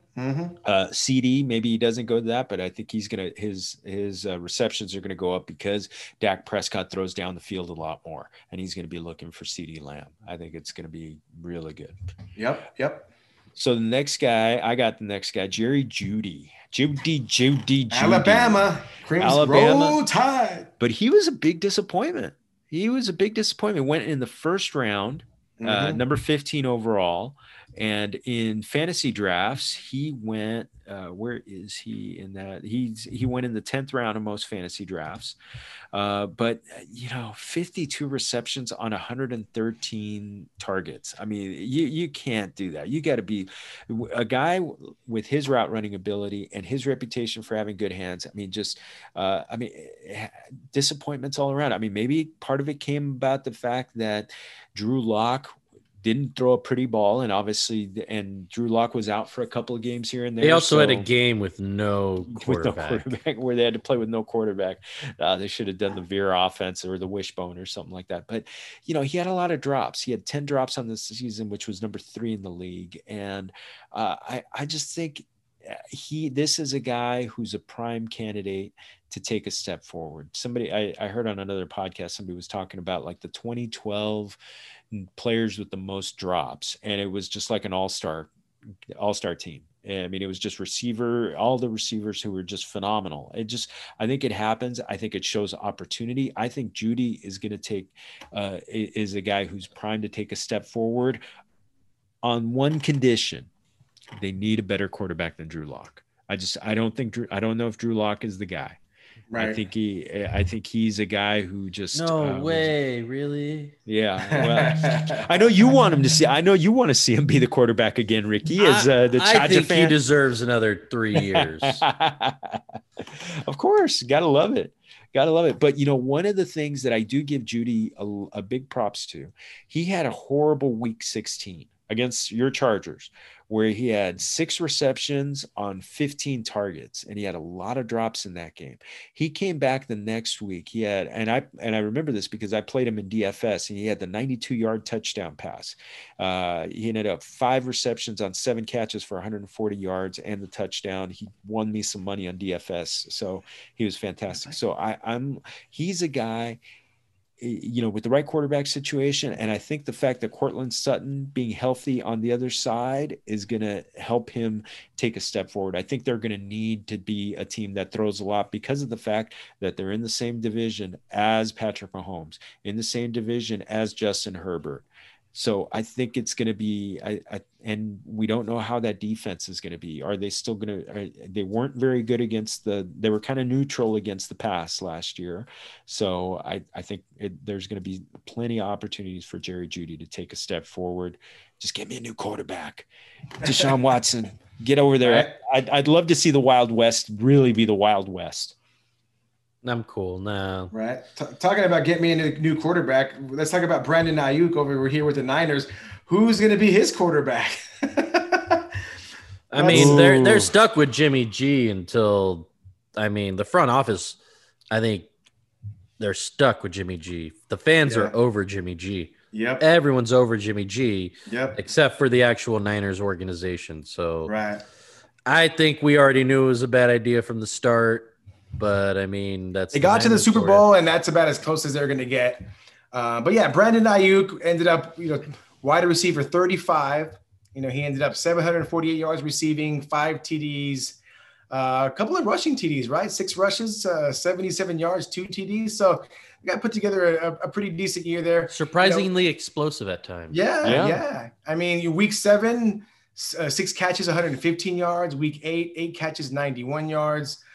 CD, maybe he doesn't go to that, but I think he's going to, his receptions are going to go up because Dak Prescott throws down the field a lot more, and he's going to be looking for CeeDee Lamb. I think it's going to be really good. Yep. So I got the next guy, Jerry Jeudy. Alabama. Roll Tide. But he was a big disappointment. Went in the first round, number 15 overall. And in fantasy drafts, he went, where is he in that? He went in the 10th round of most fantasy drafts. But 52 receptions on 113 targets. I mean, you can't do that. You got to be a guy with his route running ability and his reputation for having good hands. Disappointments all around. I mean, maybe part of it came about the fact that Drew Lock didn't throw a pretty ball, and Drew Lock was out for a couple of games here and there. They also had a game with no quarterback where they had to play with no quarterback. They should have done the veer offense or the wishbone or something like that. But, he had a lot of drops. He had 10 drops on this season, which was number 3 in the league. And I just think this is a guy who's a prime candidate to take a step forward. I heard on another podcast, somebody was talking about like the 2012 players with the most drops, and it was just like an all-star team. I mean, it was just all the receivers who were just phenomenal. I think it happens. I think it shows opportunity. I think Jeudy is going to is a guy who's primed to take a step forward on one condition. They need a better quarterback than Drew Lock. I don't know if Drew Lock is the guy. Right. I think he's a guy who just really. Yeah. Well, I know you want to see him be the quarterback again, Ricky. As the Charger fan, he deserves another 3 years. Of course, gotta love it. But one of the things that I do give Jeudy a big props to, he had a horrible week 16 against your Chargers, where he had 6 receptions on 15 targets, and he had a lot of drops in that game. He came back the next week. He had, and I remember this because I played him in DFS, and he had the 92-yard touchdown pass. He ended up 5 receptions on 7 catches for 140 yards and the touchdown. He won me some money on DFS, so he was fantastic. So he's a guy, with the right quarterback situation. And I think the fact that Courtland Sutton being healthy on the other side is going to help him take a step forward. I think they're going to need to be a team that throws a lot because of the fact that they're in the same division as Patrick Mahomes, in the same division as Justin Herbert. So I think it's going to be, and we don't know how that defense is going to be. Are they still going to, they weren't very good against they were kind of neutral against the pass last year. So I think there's going to be plenty of opportunities for Jerry Jeudy to take a step forward. Just get me a new quarterback. Deshaun Watson, get over there. Right. I'd love to see the Wild West really be the Wild West. I'm cool now. Right. Talking about get me a new quarterback. Let's talk about Brandon Ayuk over here with the Niners. Who's going to be his quarterback? I mean, they're stuck with Jimmy G until, I mean, the front office, I think they're stuck with Jimmy G. The fans are over Jimmy G. Yep. Everyone's over Jimmy G. Yep. Except for the actual Niners organization. So right. I think we already knew it was a bad idea from the start. But I mean, they got to the Super Bowl, and that's about as close as they're going to get. But yeah, Brandon Ayuk ended up, wide receiver 35. He ended up 748 yards receiving, 5 TDs, a couple of rushing TDs, right? 6 rushes, 77 yards, 2 TDs. So we got put together a pretty decent year there. Surprisingly explosing at times. Yeah. I mean, week 7, 6 catches, 115 yards. Week 8, 8 catches, 91 yards.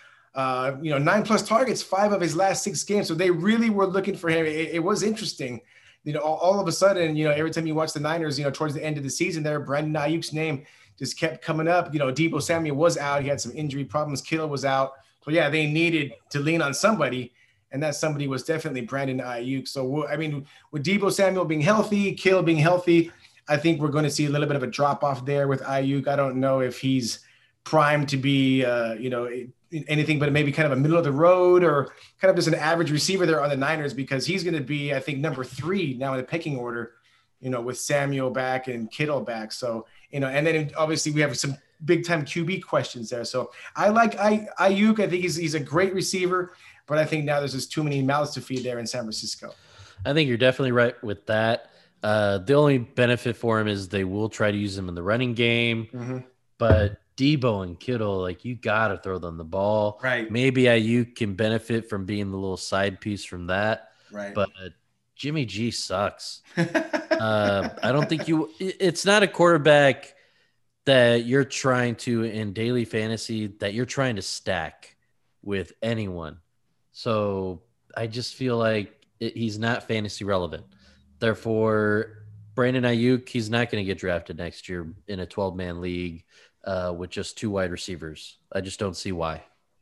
9+ targets, 5 of his last 6 games. So they really were looking for him. It was interesting. All of a sudden, every time you watch the Niners, towards the end of the season there, Brandon Ayuk's name just kept coming up. Deebo Samuel was out. He had some injury problems. Kittle was out. So yeah, they needed to lean on somebody. And that somebody was definitely Brandon Ayuk. So, I mean, with Deebo Samuel being healthy, Kittle being healthy, I think we're going to see a little bit of a drop off there with Ayuk. I don't know if he's primed to be, anything but maybe kind of a middle of the road or kind of just an average receiver there on the Niners, because he's going to be, I think, number 3 now in the pecking order, with Samuel back and Kittle back. So, and then obviously we have some big time QB questions there. So I like Ayuk. I think he's a great receiver, but I think now there's just too many mouths to feed there in San Francisco. I think you're definitely right with that. The only benefit for him is they will try to use him in the running game, but Deebo and Kittle, you got to throw them the ball. Right. Maybe Ayuk can benefit from being the little side piece from that. Right. But Jimmy G sucks. I don't think it's not a quarterback that you're trying to, in daily fantasy, that you're trying to stack with anyone. So I just feel like he's not fantasy relevant. Therefore, Brandon Ayuk, he's not going to get drafted next year in a 12-man league. With just 2 wide receivers. I just don't see why.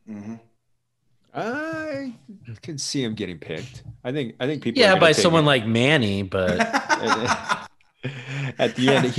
I can see him getting picked. I think people. Yeah, by someone like Manny, but at the end,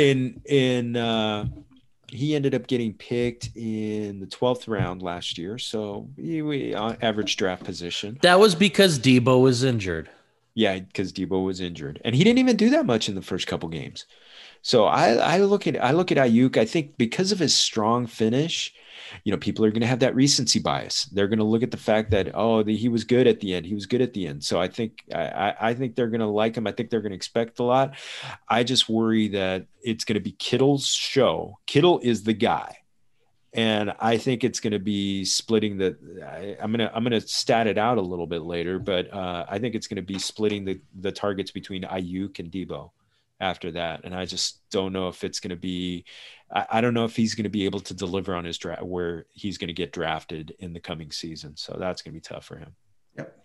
he ended up getting picked in the 12th round last year. So we average draft position. That was because Deebo was injured. Yeah, because Deebo was injured, and he didn't even do that much in the first couple games. So I look at Ayuk. I think because of his strong finish, people are going to have that recency bias. They're going to look at the fact that he was good at the end. He was good at the end. So I think they're going to like him. I think they're going to expect a lot. I just worry that it's going to be Kittle's show. Kittle is the guy, and I think it's going to be splitting I'm going to stat it out a little bit later, but I think it's going to be splitting the targets between Ayuk and Deebo after that. And I just don't know if it's going to be, I don't know if he's going to be able to deliver on his draft where he's going to get drafted in the coming season. So that's going to be tough for him. Yep.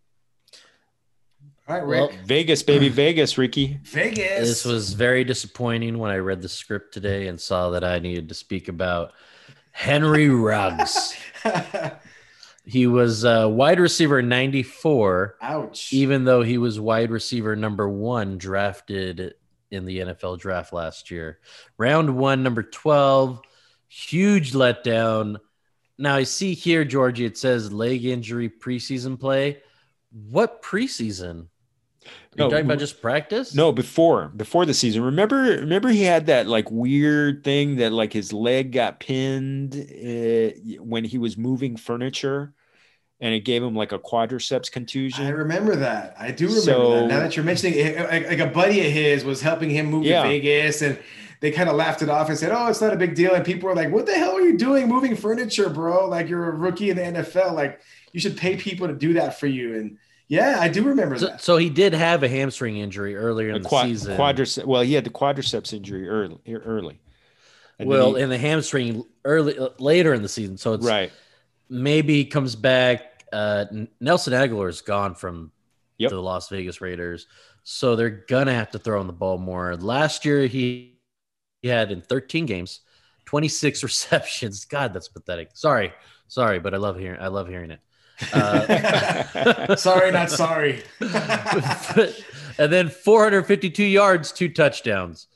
All right, Rick. Well, Vegas, baby. Vegas, Ricky. Vegas. This was very disappointing when I read the script today and saw that I needed to speak about Henry Ruggs. He was wide receiver 94. Ouch. Even though he was wide receiver number 1 drafted in the NFL draft last year. Round 1, number 12. Huge letdown. Now I see here, Georgie, it says leg injury preseason play. What preseason? Are you talking about just practice? No, before the season. Remember he had that weird thing that his leg got pinned when he was moving furniture, and it gave him a quadriceps contusion. I remember that. I do remember that. Now that you're mentioning it, a buddy of his was helping him move to Vegas, and they kind of laughed it off and said, "Oh, it's not a big deal." And people were like, "What the hell are you doing moving furniture, bro? You're a rookie in the NFL. You should pay people to do that for you." And Yeah, I do remember that. So he did have a hamstring injury earlier in the season. Well, he had the quadriceps injury early. And the hamstring later in the season. So it's right. Maybe he comes back. Nelson Aguilar is gone from Yep. the Las Vegas Raiders. So they're going to have to throw him the ball more. Last year, he had in 13 games, 26 receptions. God, that's pathetic. Sorry, but I love hearing it. Sorry, not sorry. And then 452 yards, 2 touchdowns.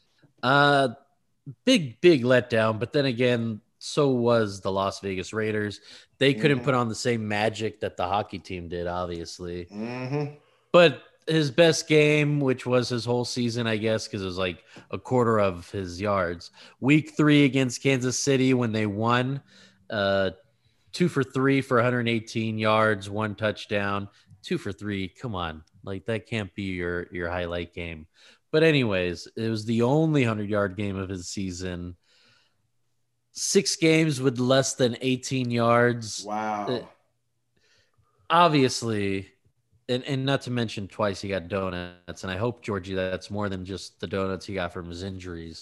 Big letdown. But then again, so was the Las Vegas Raiders. They couldn't put on the same magic that the hockey team did, obviously. But his best game, which was his whole season, I guess, because it was like a quarter of his yards. Week 3 against Kansas City when they won, 2 for 3 for 118 yards, 1 touchdown. 2 for 3, come on. Like, that can't be your highlight game. But anyways, it was the only 100-yard game of his season. 6 games with less than 18 yards. Wow. Obviously, and not to mention twice he got donuts, and I hope, Georgie, that's more than just the donuts he got from his injuries.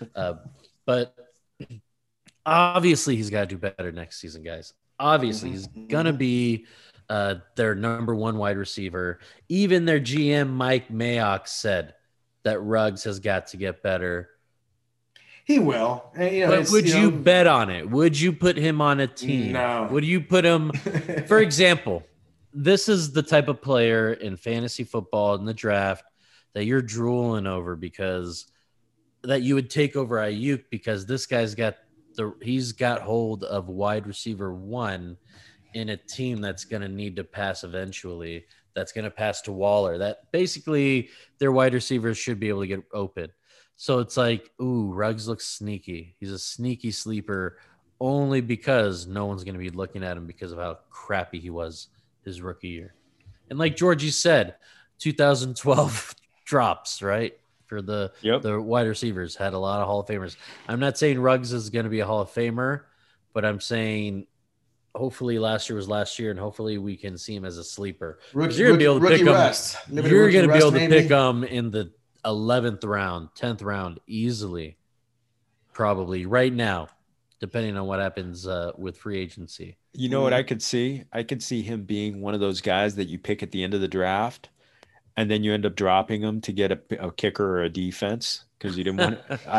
But obviously he's got to do better next season, guys. Obviously, he's going to be their number 1 wide receiver. Even their GM, Mike Mayock, said that Ruggs has got to get better. He will. But would you bet on it? Would you put him on a team? No. Would you put him, for example, this is the type of player in fantasy football in the draft that you're drooling over because that you would take over Ayuk because this guy's he's got hold of wide receiver 1 in a team that's going to need to pass eventually. That's going to pass to Waller. That basically their wide receivers should be able to get open. So it's like, ooh, Ruggs looks sneaky. He's a sneaky sleeper only because no one's going to be looking at him because of how crappy he was his rookie year. And like Georgie said, 2012 drops, right? For the wide receivers had a lot of Hall of Famers. I'm not saying Ruggs is going to be a Hall of Famer, but I'm saying hopefully last year was last year, and hopefully we can see him as a sleeper. You're going to be able to pick him. You're going to be able to pick him in the 11th round, 10th round easily, probably right now, depending on what happens with free agency. You know what I could see? I could see him being one of those guys that you pick at the end of the draft, and then you end up dropping him to get a kicker or a defense because you didn't want.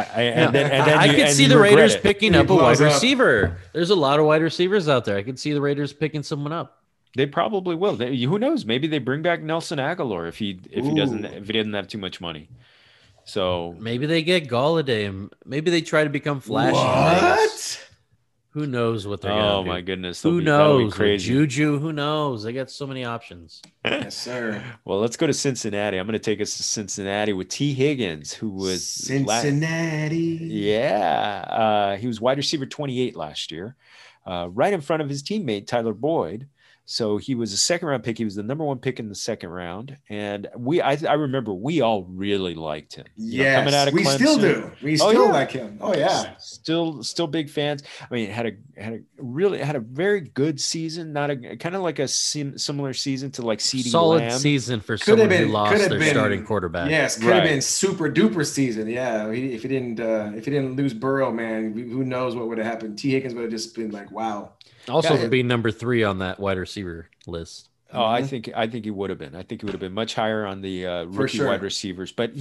I could see the Raiders picking up a wide receiver. There's a lot of wide receivers out there. I could see the Raiders picking someone up. They probably will. Who knows? Maybe they bring back Nelson Aguilar if he doesn't have too much money. So maybe they get Golladay and maybe they try to become flashy. What? Who knows what they're gonna do? My goodness. Who knows? Crazy. Juju, who knows? They got so many options. Yes, sir. Well, let's go to Cincinnati. I'm going to take us to Cincinnati with T. Higgins, who was Cincinnati. He was wide receiver 28 last year, right in front of his teammate Tyler Boyd. So he was a 2nd round pick. He was the number 1 pick in the 2nd round. And I remember we all really liked him. Yes, coming out of Clemson. Still do. We still like him. Oh yeah. Still big fans. I mean, had a very good season, not a kind of like a similar season to like CeeDee Solid Lamb. season for someone who lost their starting quarterback. Yes, could have been super duper season. Yeah. If he didn't lose Burrow, man, who knows what would have happened. T. Higgins would have just been like, wow. Also, be number 3 on that wide receiver list. Oh, I think he would have been. I think he would have been much higher on the rookie wide receivers. But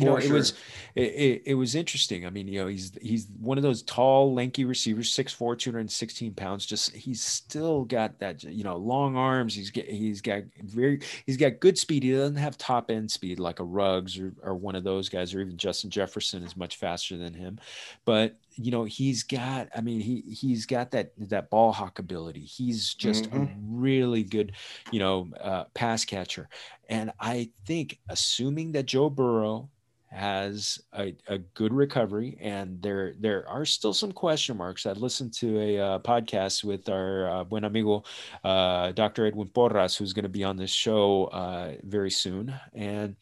it was interesting. I mean, he's one of those tall, lanky receivers, 6'4", 216 pounds. Just he's still got that long arms. He's got good speed. He doesn't have top end speed like a Ruggs or one of those guys, or even Justin Jefferson is much faster than him. But he's got that ball hawk ability. He's just a really good, pass catcher. And I think assuming that Joe Burrow has a good recovery, and there are still some question marks. I listened to a podcast with our buen amigo, Dr. Edwin Porras, who's going to be on this show very soon. And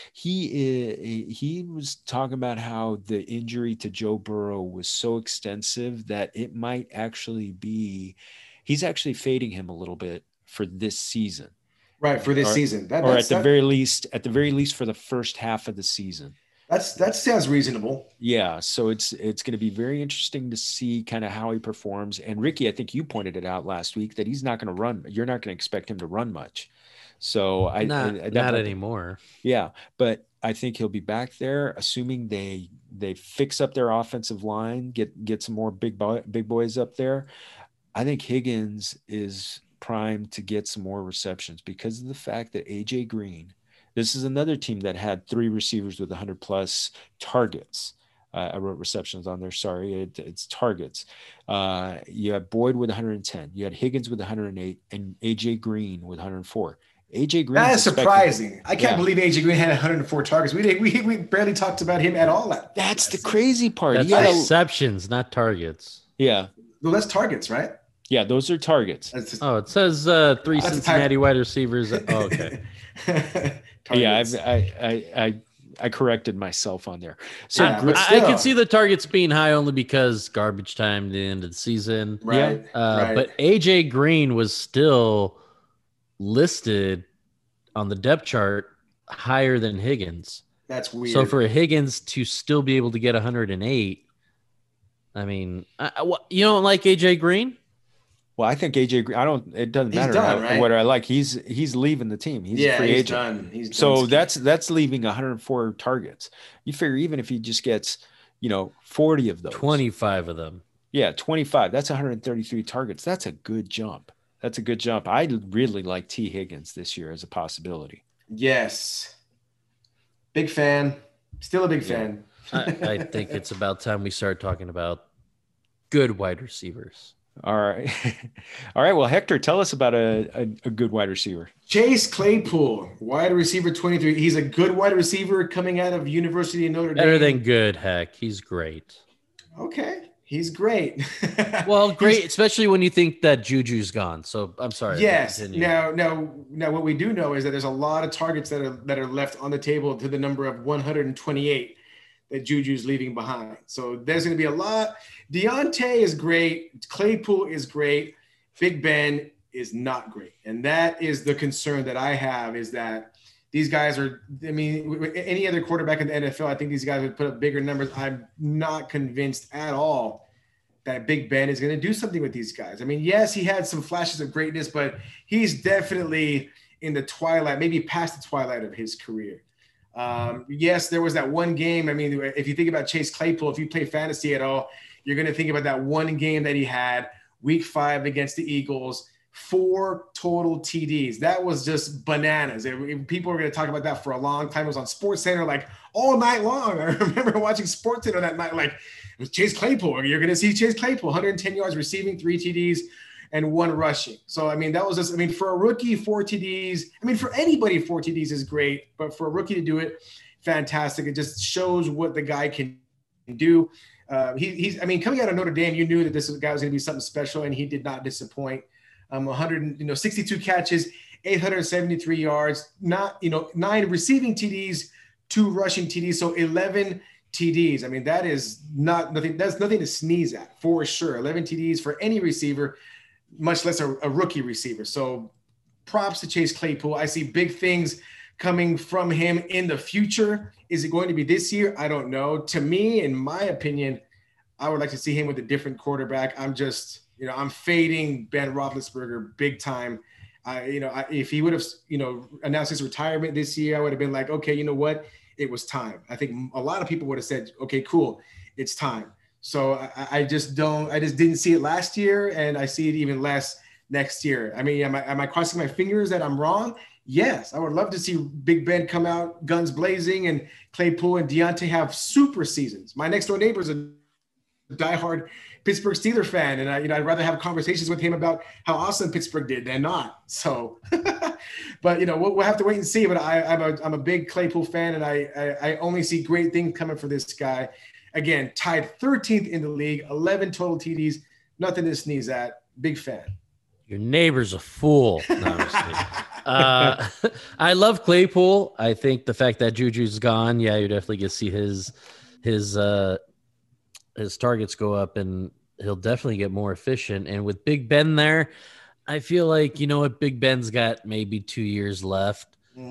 he was talking about how the injury to Joe Burrow was so extensive that it might actually be, he's actually fading him a little bit for this season. Right, for this season. Or at the very least for the first half of the season. That sounds reasonable. Yeah, so it's going to be very interesting to see kind of how he performs. And Ricky, I think you pointed it out last week that he's not going to run. You're not going to expect him to run much. So not anymore. Yeah, but I think he'll be back there, assuming they fix up their offensive line, get some more big boys up there. I think Higgins is primed to get some more receptions because of the fact that AJ Green. This is another team that had 3 receivers with 100+ targets. I wrote receptions on there. Sorry, it's targets. You had Boyd with 110. You had Higgins with 108, and AJ Green with 104. AJ Green. That is surprising. I can't believe AJ Green had 104 targets. We barely talked about him at all. That's the crazy part. That's receptions, not targets. Yeah. Well, that's targets, right? Yeah, those are targets. It says 3 Cincinnati wide receivers. Oh, okay. Yeah, I corrected myself on there. So I could see the targets being high only because garbage time, the end of the season. Right. But AJ Green was still listed on the depth chart higher than Higgins. That's weird. So for Higgins to still be able to get 108, I mean, you don't like AJ Green? Well, I think AJ Green. It doesn't matter right? what I like. He's leaving the team. He's a free agent. Done. He's so done. that's leaving 104 targets. You figure even if he just gets, 40 of those, 25 of them. Yeah, 25. That's 133 targets. That's a good jump. I really like T. Higgins this year as a possibility. Yes. Big fan. Still a big fan. I think it's about time we start talking about good wide receivers. All right. All right. Well, Hector, tell us about a good wide receiver. Chase Claypool, wide receiver 23. He's a good wide receiver coming out of University of Notre Dame. Better than good, heck. He's great. Okay. He's great. Well, great, especially when you think that Juju's gone. So I'm sorry. Yes. Now, what we do know is that there's a lot of targets that are left on the table to the number of 128 that Juju's leaving behind. So there's going to be a lot. Deontay is great. Claypool is great. Big Ben is not great. And that is the concern that I have, is that these guys are, any other quarterback in the NFL, I think these guys would put up bigger numbers. I'm not convinced at all that Big Ben is going to do something with these guys. I mean, yes, he had some flashes of greatness, but he's definitely in the twilight, maybe past the twilight of his career. Yes, there was that one game. I mean, if you think about Chase Claypool, if you play fantasy at all, you're going to think about that one game that he had, week 5 against the Eagles, 4 total TDs. That was just bananas. People were going to talk about that for a long time. It was on SportsCenter like all night long. I remember watching SportsCenter that night, like, it was Chase Claypool. You're going to see Chase Claypool, 110 yards receiving, 3 TDs, and 1 rushing. So, that was just, for a rookie, 4 TDs. For anybody, 4 TDs is great. But for a rookie to do it, fantastic. It just shows what the guy can do. He's coming out of Notre Dame, you knew that this guy was going to be something special, and he did not disappoint. 62 catches, 873 yards, 9 receiving TDs, 2 rushing TDs, so 11 TDs. That is nothing. That's nothing to sneeze at, for sure. 11 TDs for any receiver, much less a rookie receiver. So props to Chase Claypool. I see big things coming from him in the future. Is it going to be this year? I don't know. To me, in my opinion, I would like to see him with a different quarterback. I'm just, I'm fading Ben Roethlisberger big time. If he would have, announced his retirement this year, I would have been like, okay, you know what? It was time. I think a lot of people would have said, okay, cool, it's time. So I just didn't see it last year, and I see it even less next year. Am I crossing my fingers that I'm wrong? Yes, I would love to see Big Ben come out guns blazing and Claypool and Deontay have super seasons. My next door neighbor is a diehard Pittsburgh Steelers fan, and I'd rather have conversations with him about how awesome Pittsburgh did than not. So, but we'll have to wait and see. But I'm a big Claypool fan, and I only see great things coming for this guy. Again, tied 13th in the league, 11 total TDs, nothing to sneeze at. Big fan. Your neighbor's a fool. No, I love Claypool. I think the fact that Juju's gone, you definitely get to see his targets go up, and he'll definitely get more efficient. And with Big Ben there, I feel like, you know what, Big Ben's got maybe 2 years left.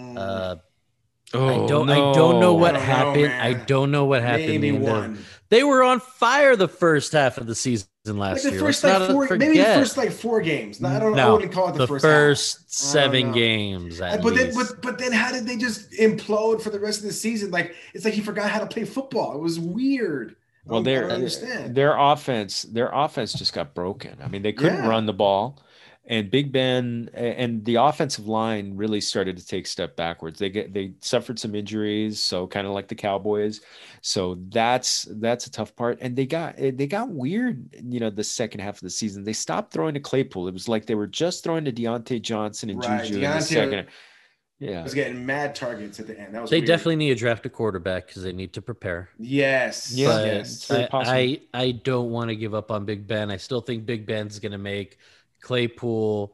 I don't know what happened. I don't know what happened. Maybe one. They were on fire the first half of the season last year. Maybe the first like 4 games. I wouldn't call it the first 7 games. But then how did they just implode for the rest of the season? Like it's like he forgot how to play football. It was weird. Well, their offense just got broken. I mean, they couldn't run the ball. And Big Ben and the offensive line really started to take a step backwards. They suffered some injuries, so kind of like the Cowboys. So that's a tough part. And they got weird, the second half of the season. They stopped throwing to Claypool. It was like they were just throwing to Deontay Johnson and Juju in the second. Yeah, was getting mad targets at the end. They definitely need to draft a quarterback because they need to prepare. Yes, yes. I don't want to give up on Big Ben. I still think Big Ben's going to make Claypool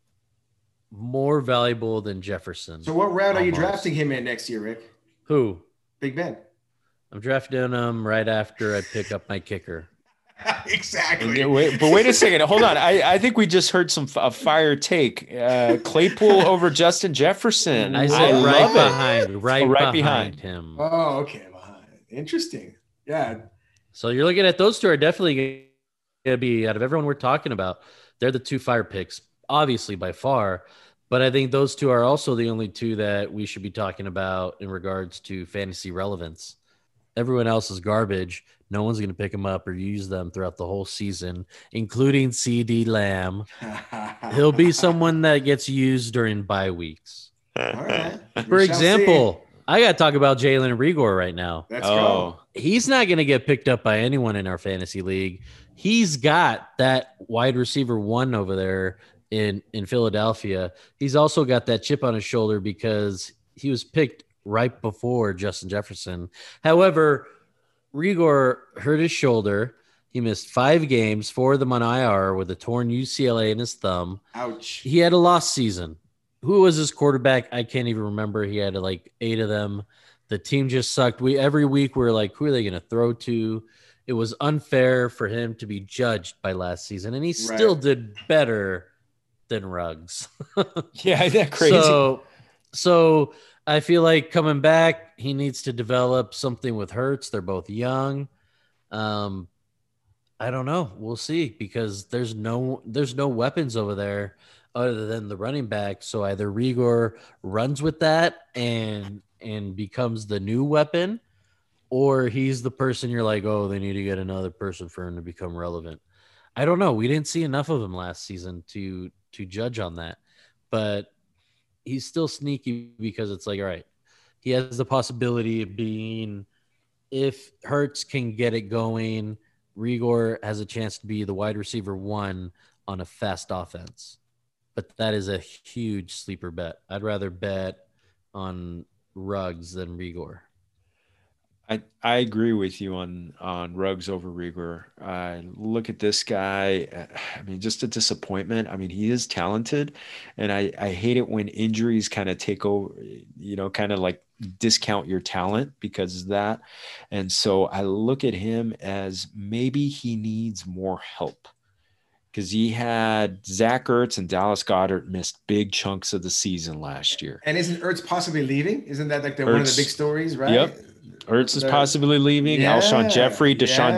more valuable than Jefferson. So what round are you drafting him in next year, Rick? Who? Big Ben. I'm drafting him right after I pick up my kicker. Exactly. Wait a second. Hold on. I think we just heard a fire take. Claypool over Justin Jefferson. I said right behind him. Oh, okay. Interesting. Yeah. So you're looking at those two are definitely going to be, out of everyone we're talking about, they're the 2 fire picks, obviously by far. But I think those 2 are also the only 2 that we should be talking about in regards to fantasy relevance. Everyone else is garbage. No one's going to pick them up or use them throughout the whole season, including CeeDee Lamb. He'll be someone that gets used during bye weeks. All right. For example, I got to talk about Jalen Reagor right now. Let's go. He's not going to get picked up by anyone in our fantasy league. He's got that wide receiver 1 over there in Philadelphia. He's also got that chip on his shoulder because he was picked right before Justin Jefferson. However, Reagor hurt his shoulder. He missed 5 games, 4 of them on IR with a torn UCLA in his thumb. Ouch. He had a lost season. Who was his quarterback? I can't even remember. He had like 8 of them. The team just sucked. Every week we're like, who are they going to throw to? It was unfair for him to be judged by last season, and he still did better than Ruggs. Yeah, isn't that crazy? So I feel like coming back, he needs to develop something with Hurts. They're both young. I don't know. We'll see because there's no weapons over there other than the running back. So either Reagor runs with that and becomes the new weapon, or he's the person you're like, oh, they need to get another person for him to become relevant. I don't know. We didn't see enough of him last season to judge on that, but he's still sneaky because it's like, all right, he has the possibility of being, if Hurts can get it going, Reagor has a chance to be the wide receiver 1 on a fast offense. But that is a huge sleeper bet. I'd rather bet on Ruggs than Reagor. I agree with you on Ruggs over Reagor. Look at this guy. I mean, just a disappointment. I mean, he is talented, and I hate it when injuries kind of take over, kind of like discount your talent because of that. And so I look at him as maybe he needs more help because he had Zach Ertz and Dallas Goedert missed big chunks of the season last year. And isn't Ertz possibly leaving? Isn't that like one of the big stories, right? Yep. Ertz is possibly leaving. Alshon Jeffrey,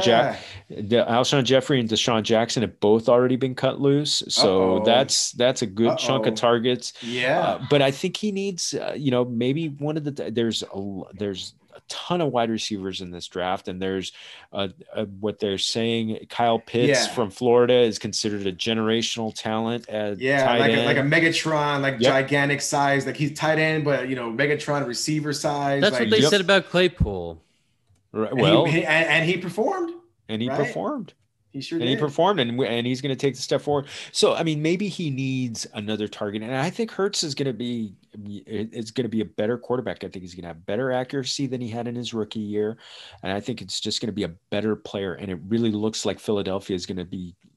Alshon Jeffrey and Deshaun Jackson have both already been cut loose. So that's a good chunk of targets. Yeah. But I think he needs, maybe one of there's a ton of wide receivers in this draft, and there's what they're saying. Kyle Pitts from Florida is considered a generational talent at tight end. Like a Megatron, gigantic size. Like he's tight end, but Megatron receiver size. That's what they said about Claypool. Right. Well, and he performed. And he performed. He sure did. And he performed, and he's going to take the step forward. So, I mean, maybe he needs another target. And I think Hurts is going to be a better quarterback. I think he's going to have better accuracy than he had in his rookie year. And I think it's just going to be a better player. And it really looks like Philadelphia is going to be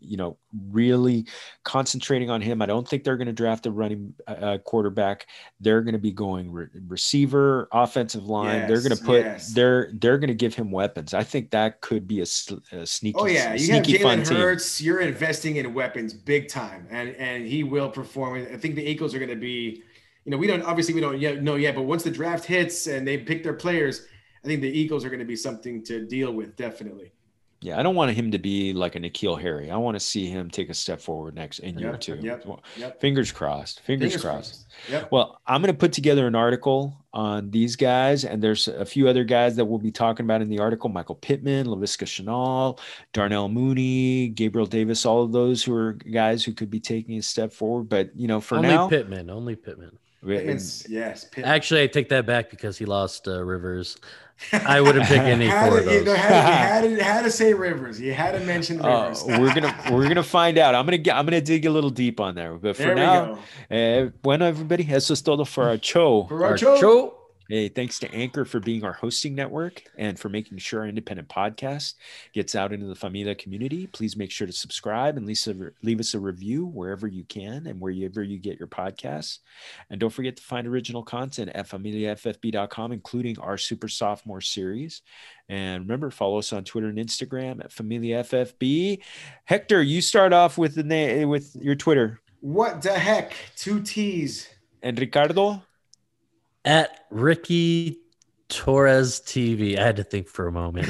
really concentrating on him. I don't think they're going to draft a running quarterback. They're going to be going receiver, offensive line. They're going to put they're going to give him weapons. I think that could be a sneaky. Oh yeah, you have Jalen Hurts. Team. You're investing in weapons big time, and he will perform. I think the Eagles are going to be, we don't know yet, but once the draft hits and they pick their players, I think the Eagles are going to be something to deal with, definitely. Yeah, I don't want him to be like a N'Keal Harry. I want to see him take a step forward in year two. Fingers crossed. Fingers crossed. Yep. Well, I'm going to put together an article on these guys, and there's a few other guys that we'll be talking about in the article. Michael Pittman, Laviska Shenault, Darnell Mooney, Gabriel Davis, all of those who are guys who could be taking a step forward. But, for now. Only Pittman. Yes. Pittman. Actually, I take that back because he lost Rivers. I wouldn't pick any four of those. You had to say Rivers. You had to mention Rivers. We're gonna find out. I'm gonna dig a little deep on there. But for now, bueno, everybody, eso es todo for our show. Hey, thanks to Anchor for being our hosting network and for making sure our independent podcast gets out into the Familia community. Please make sure to subscribe and leave us a review wherever you can and wherever you get your podcasts. And don't forget to find original content at familiaffb.com, including our Super Sophomore series. And remember, follow us on Twitter and Instagram at FamiliaFFB. Hector, you start off with with your Twitter. What the heck? 2 T's. And Ricardo? At Ricky Torres TV. I had to think for a moment.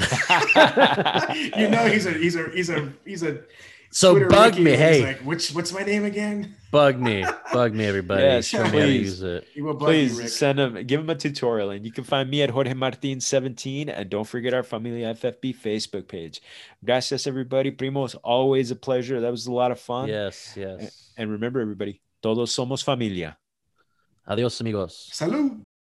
he's a so Twitter bug Ricky, me. Hey, like, what's my name again? Bug me, everybody. Yes, show me how to use it. Please give him a tutorial, and you can find me at Jorge Martin 17, and don't forget our Familia FFB Facebook page. Gracias, everybody. Primo, it's always a pleasure. That was a lot of fun. Yes. And remember, everybody, todos somos familia. Adiós, amigos. Salud.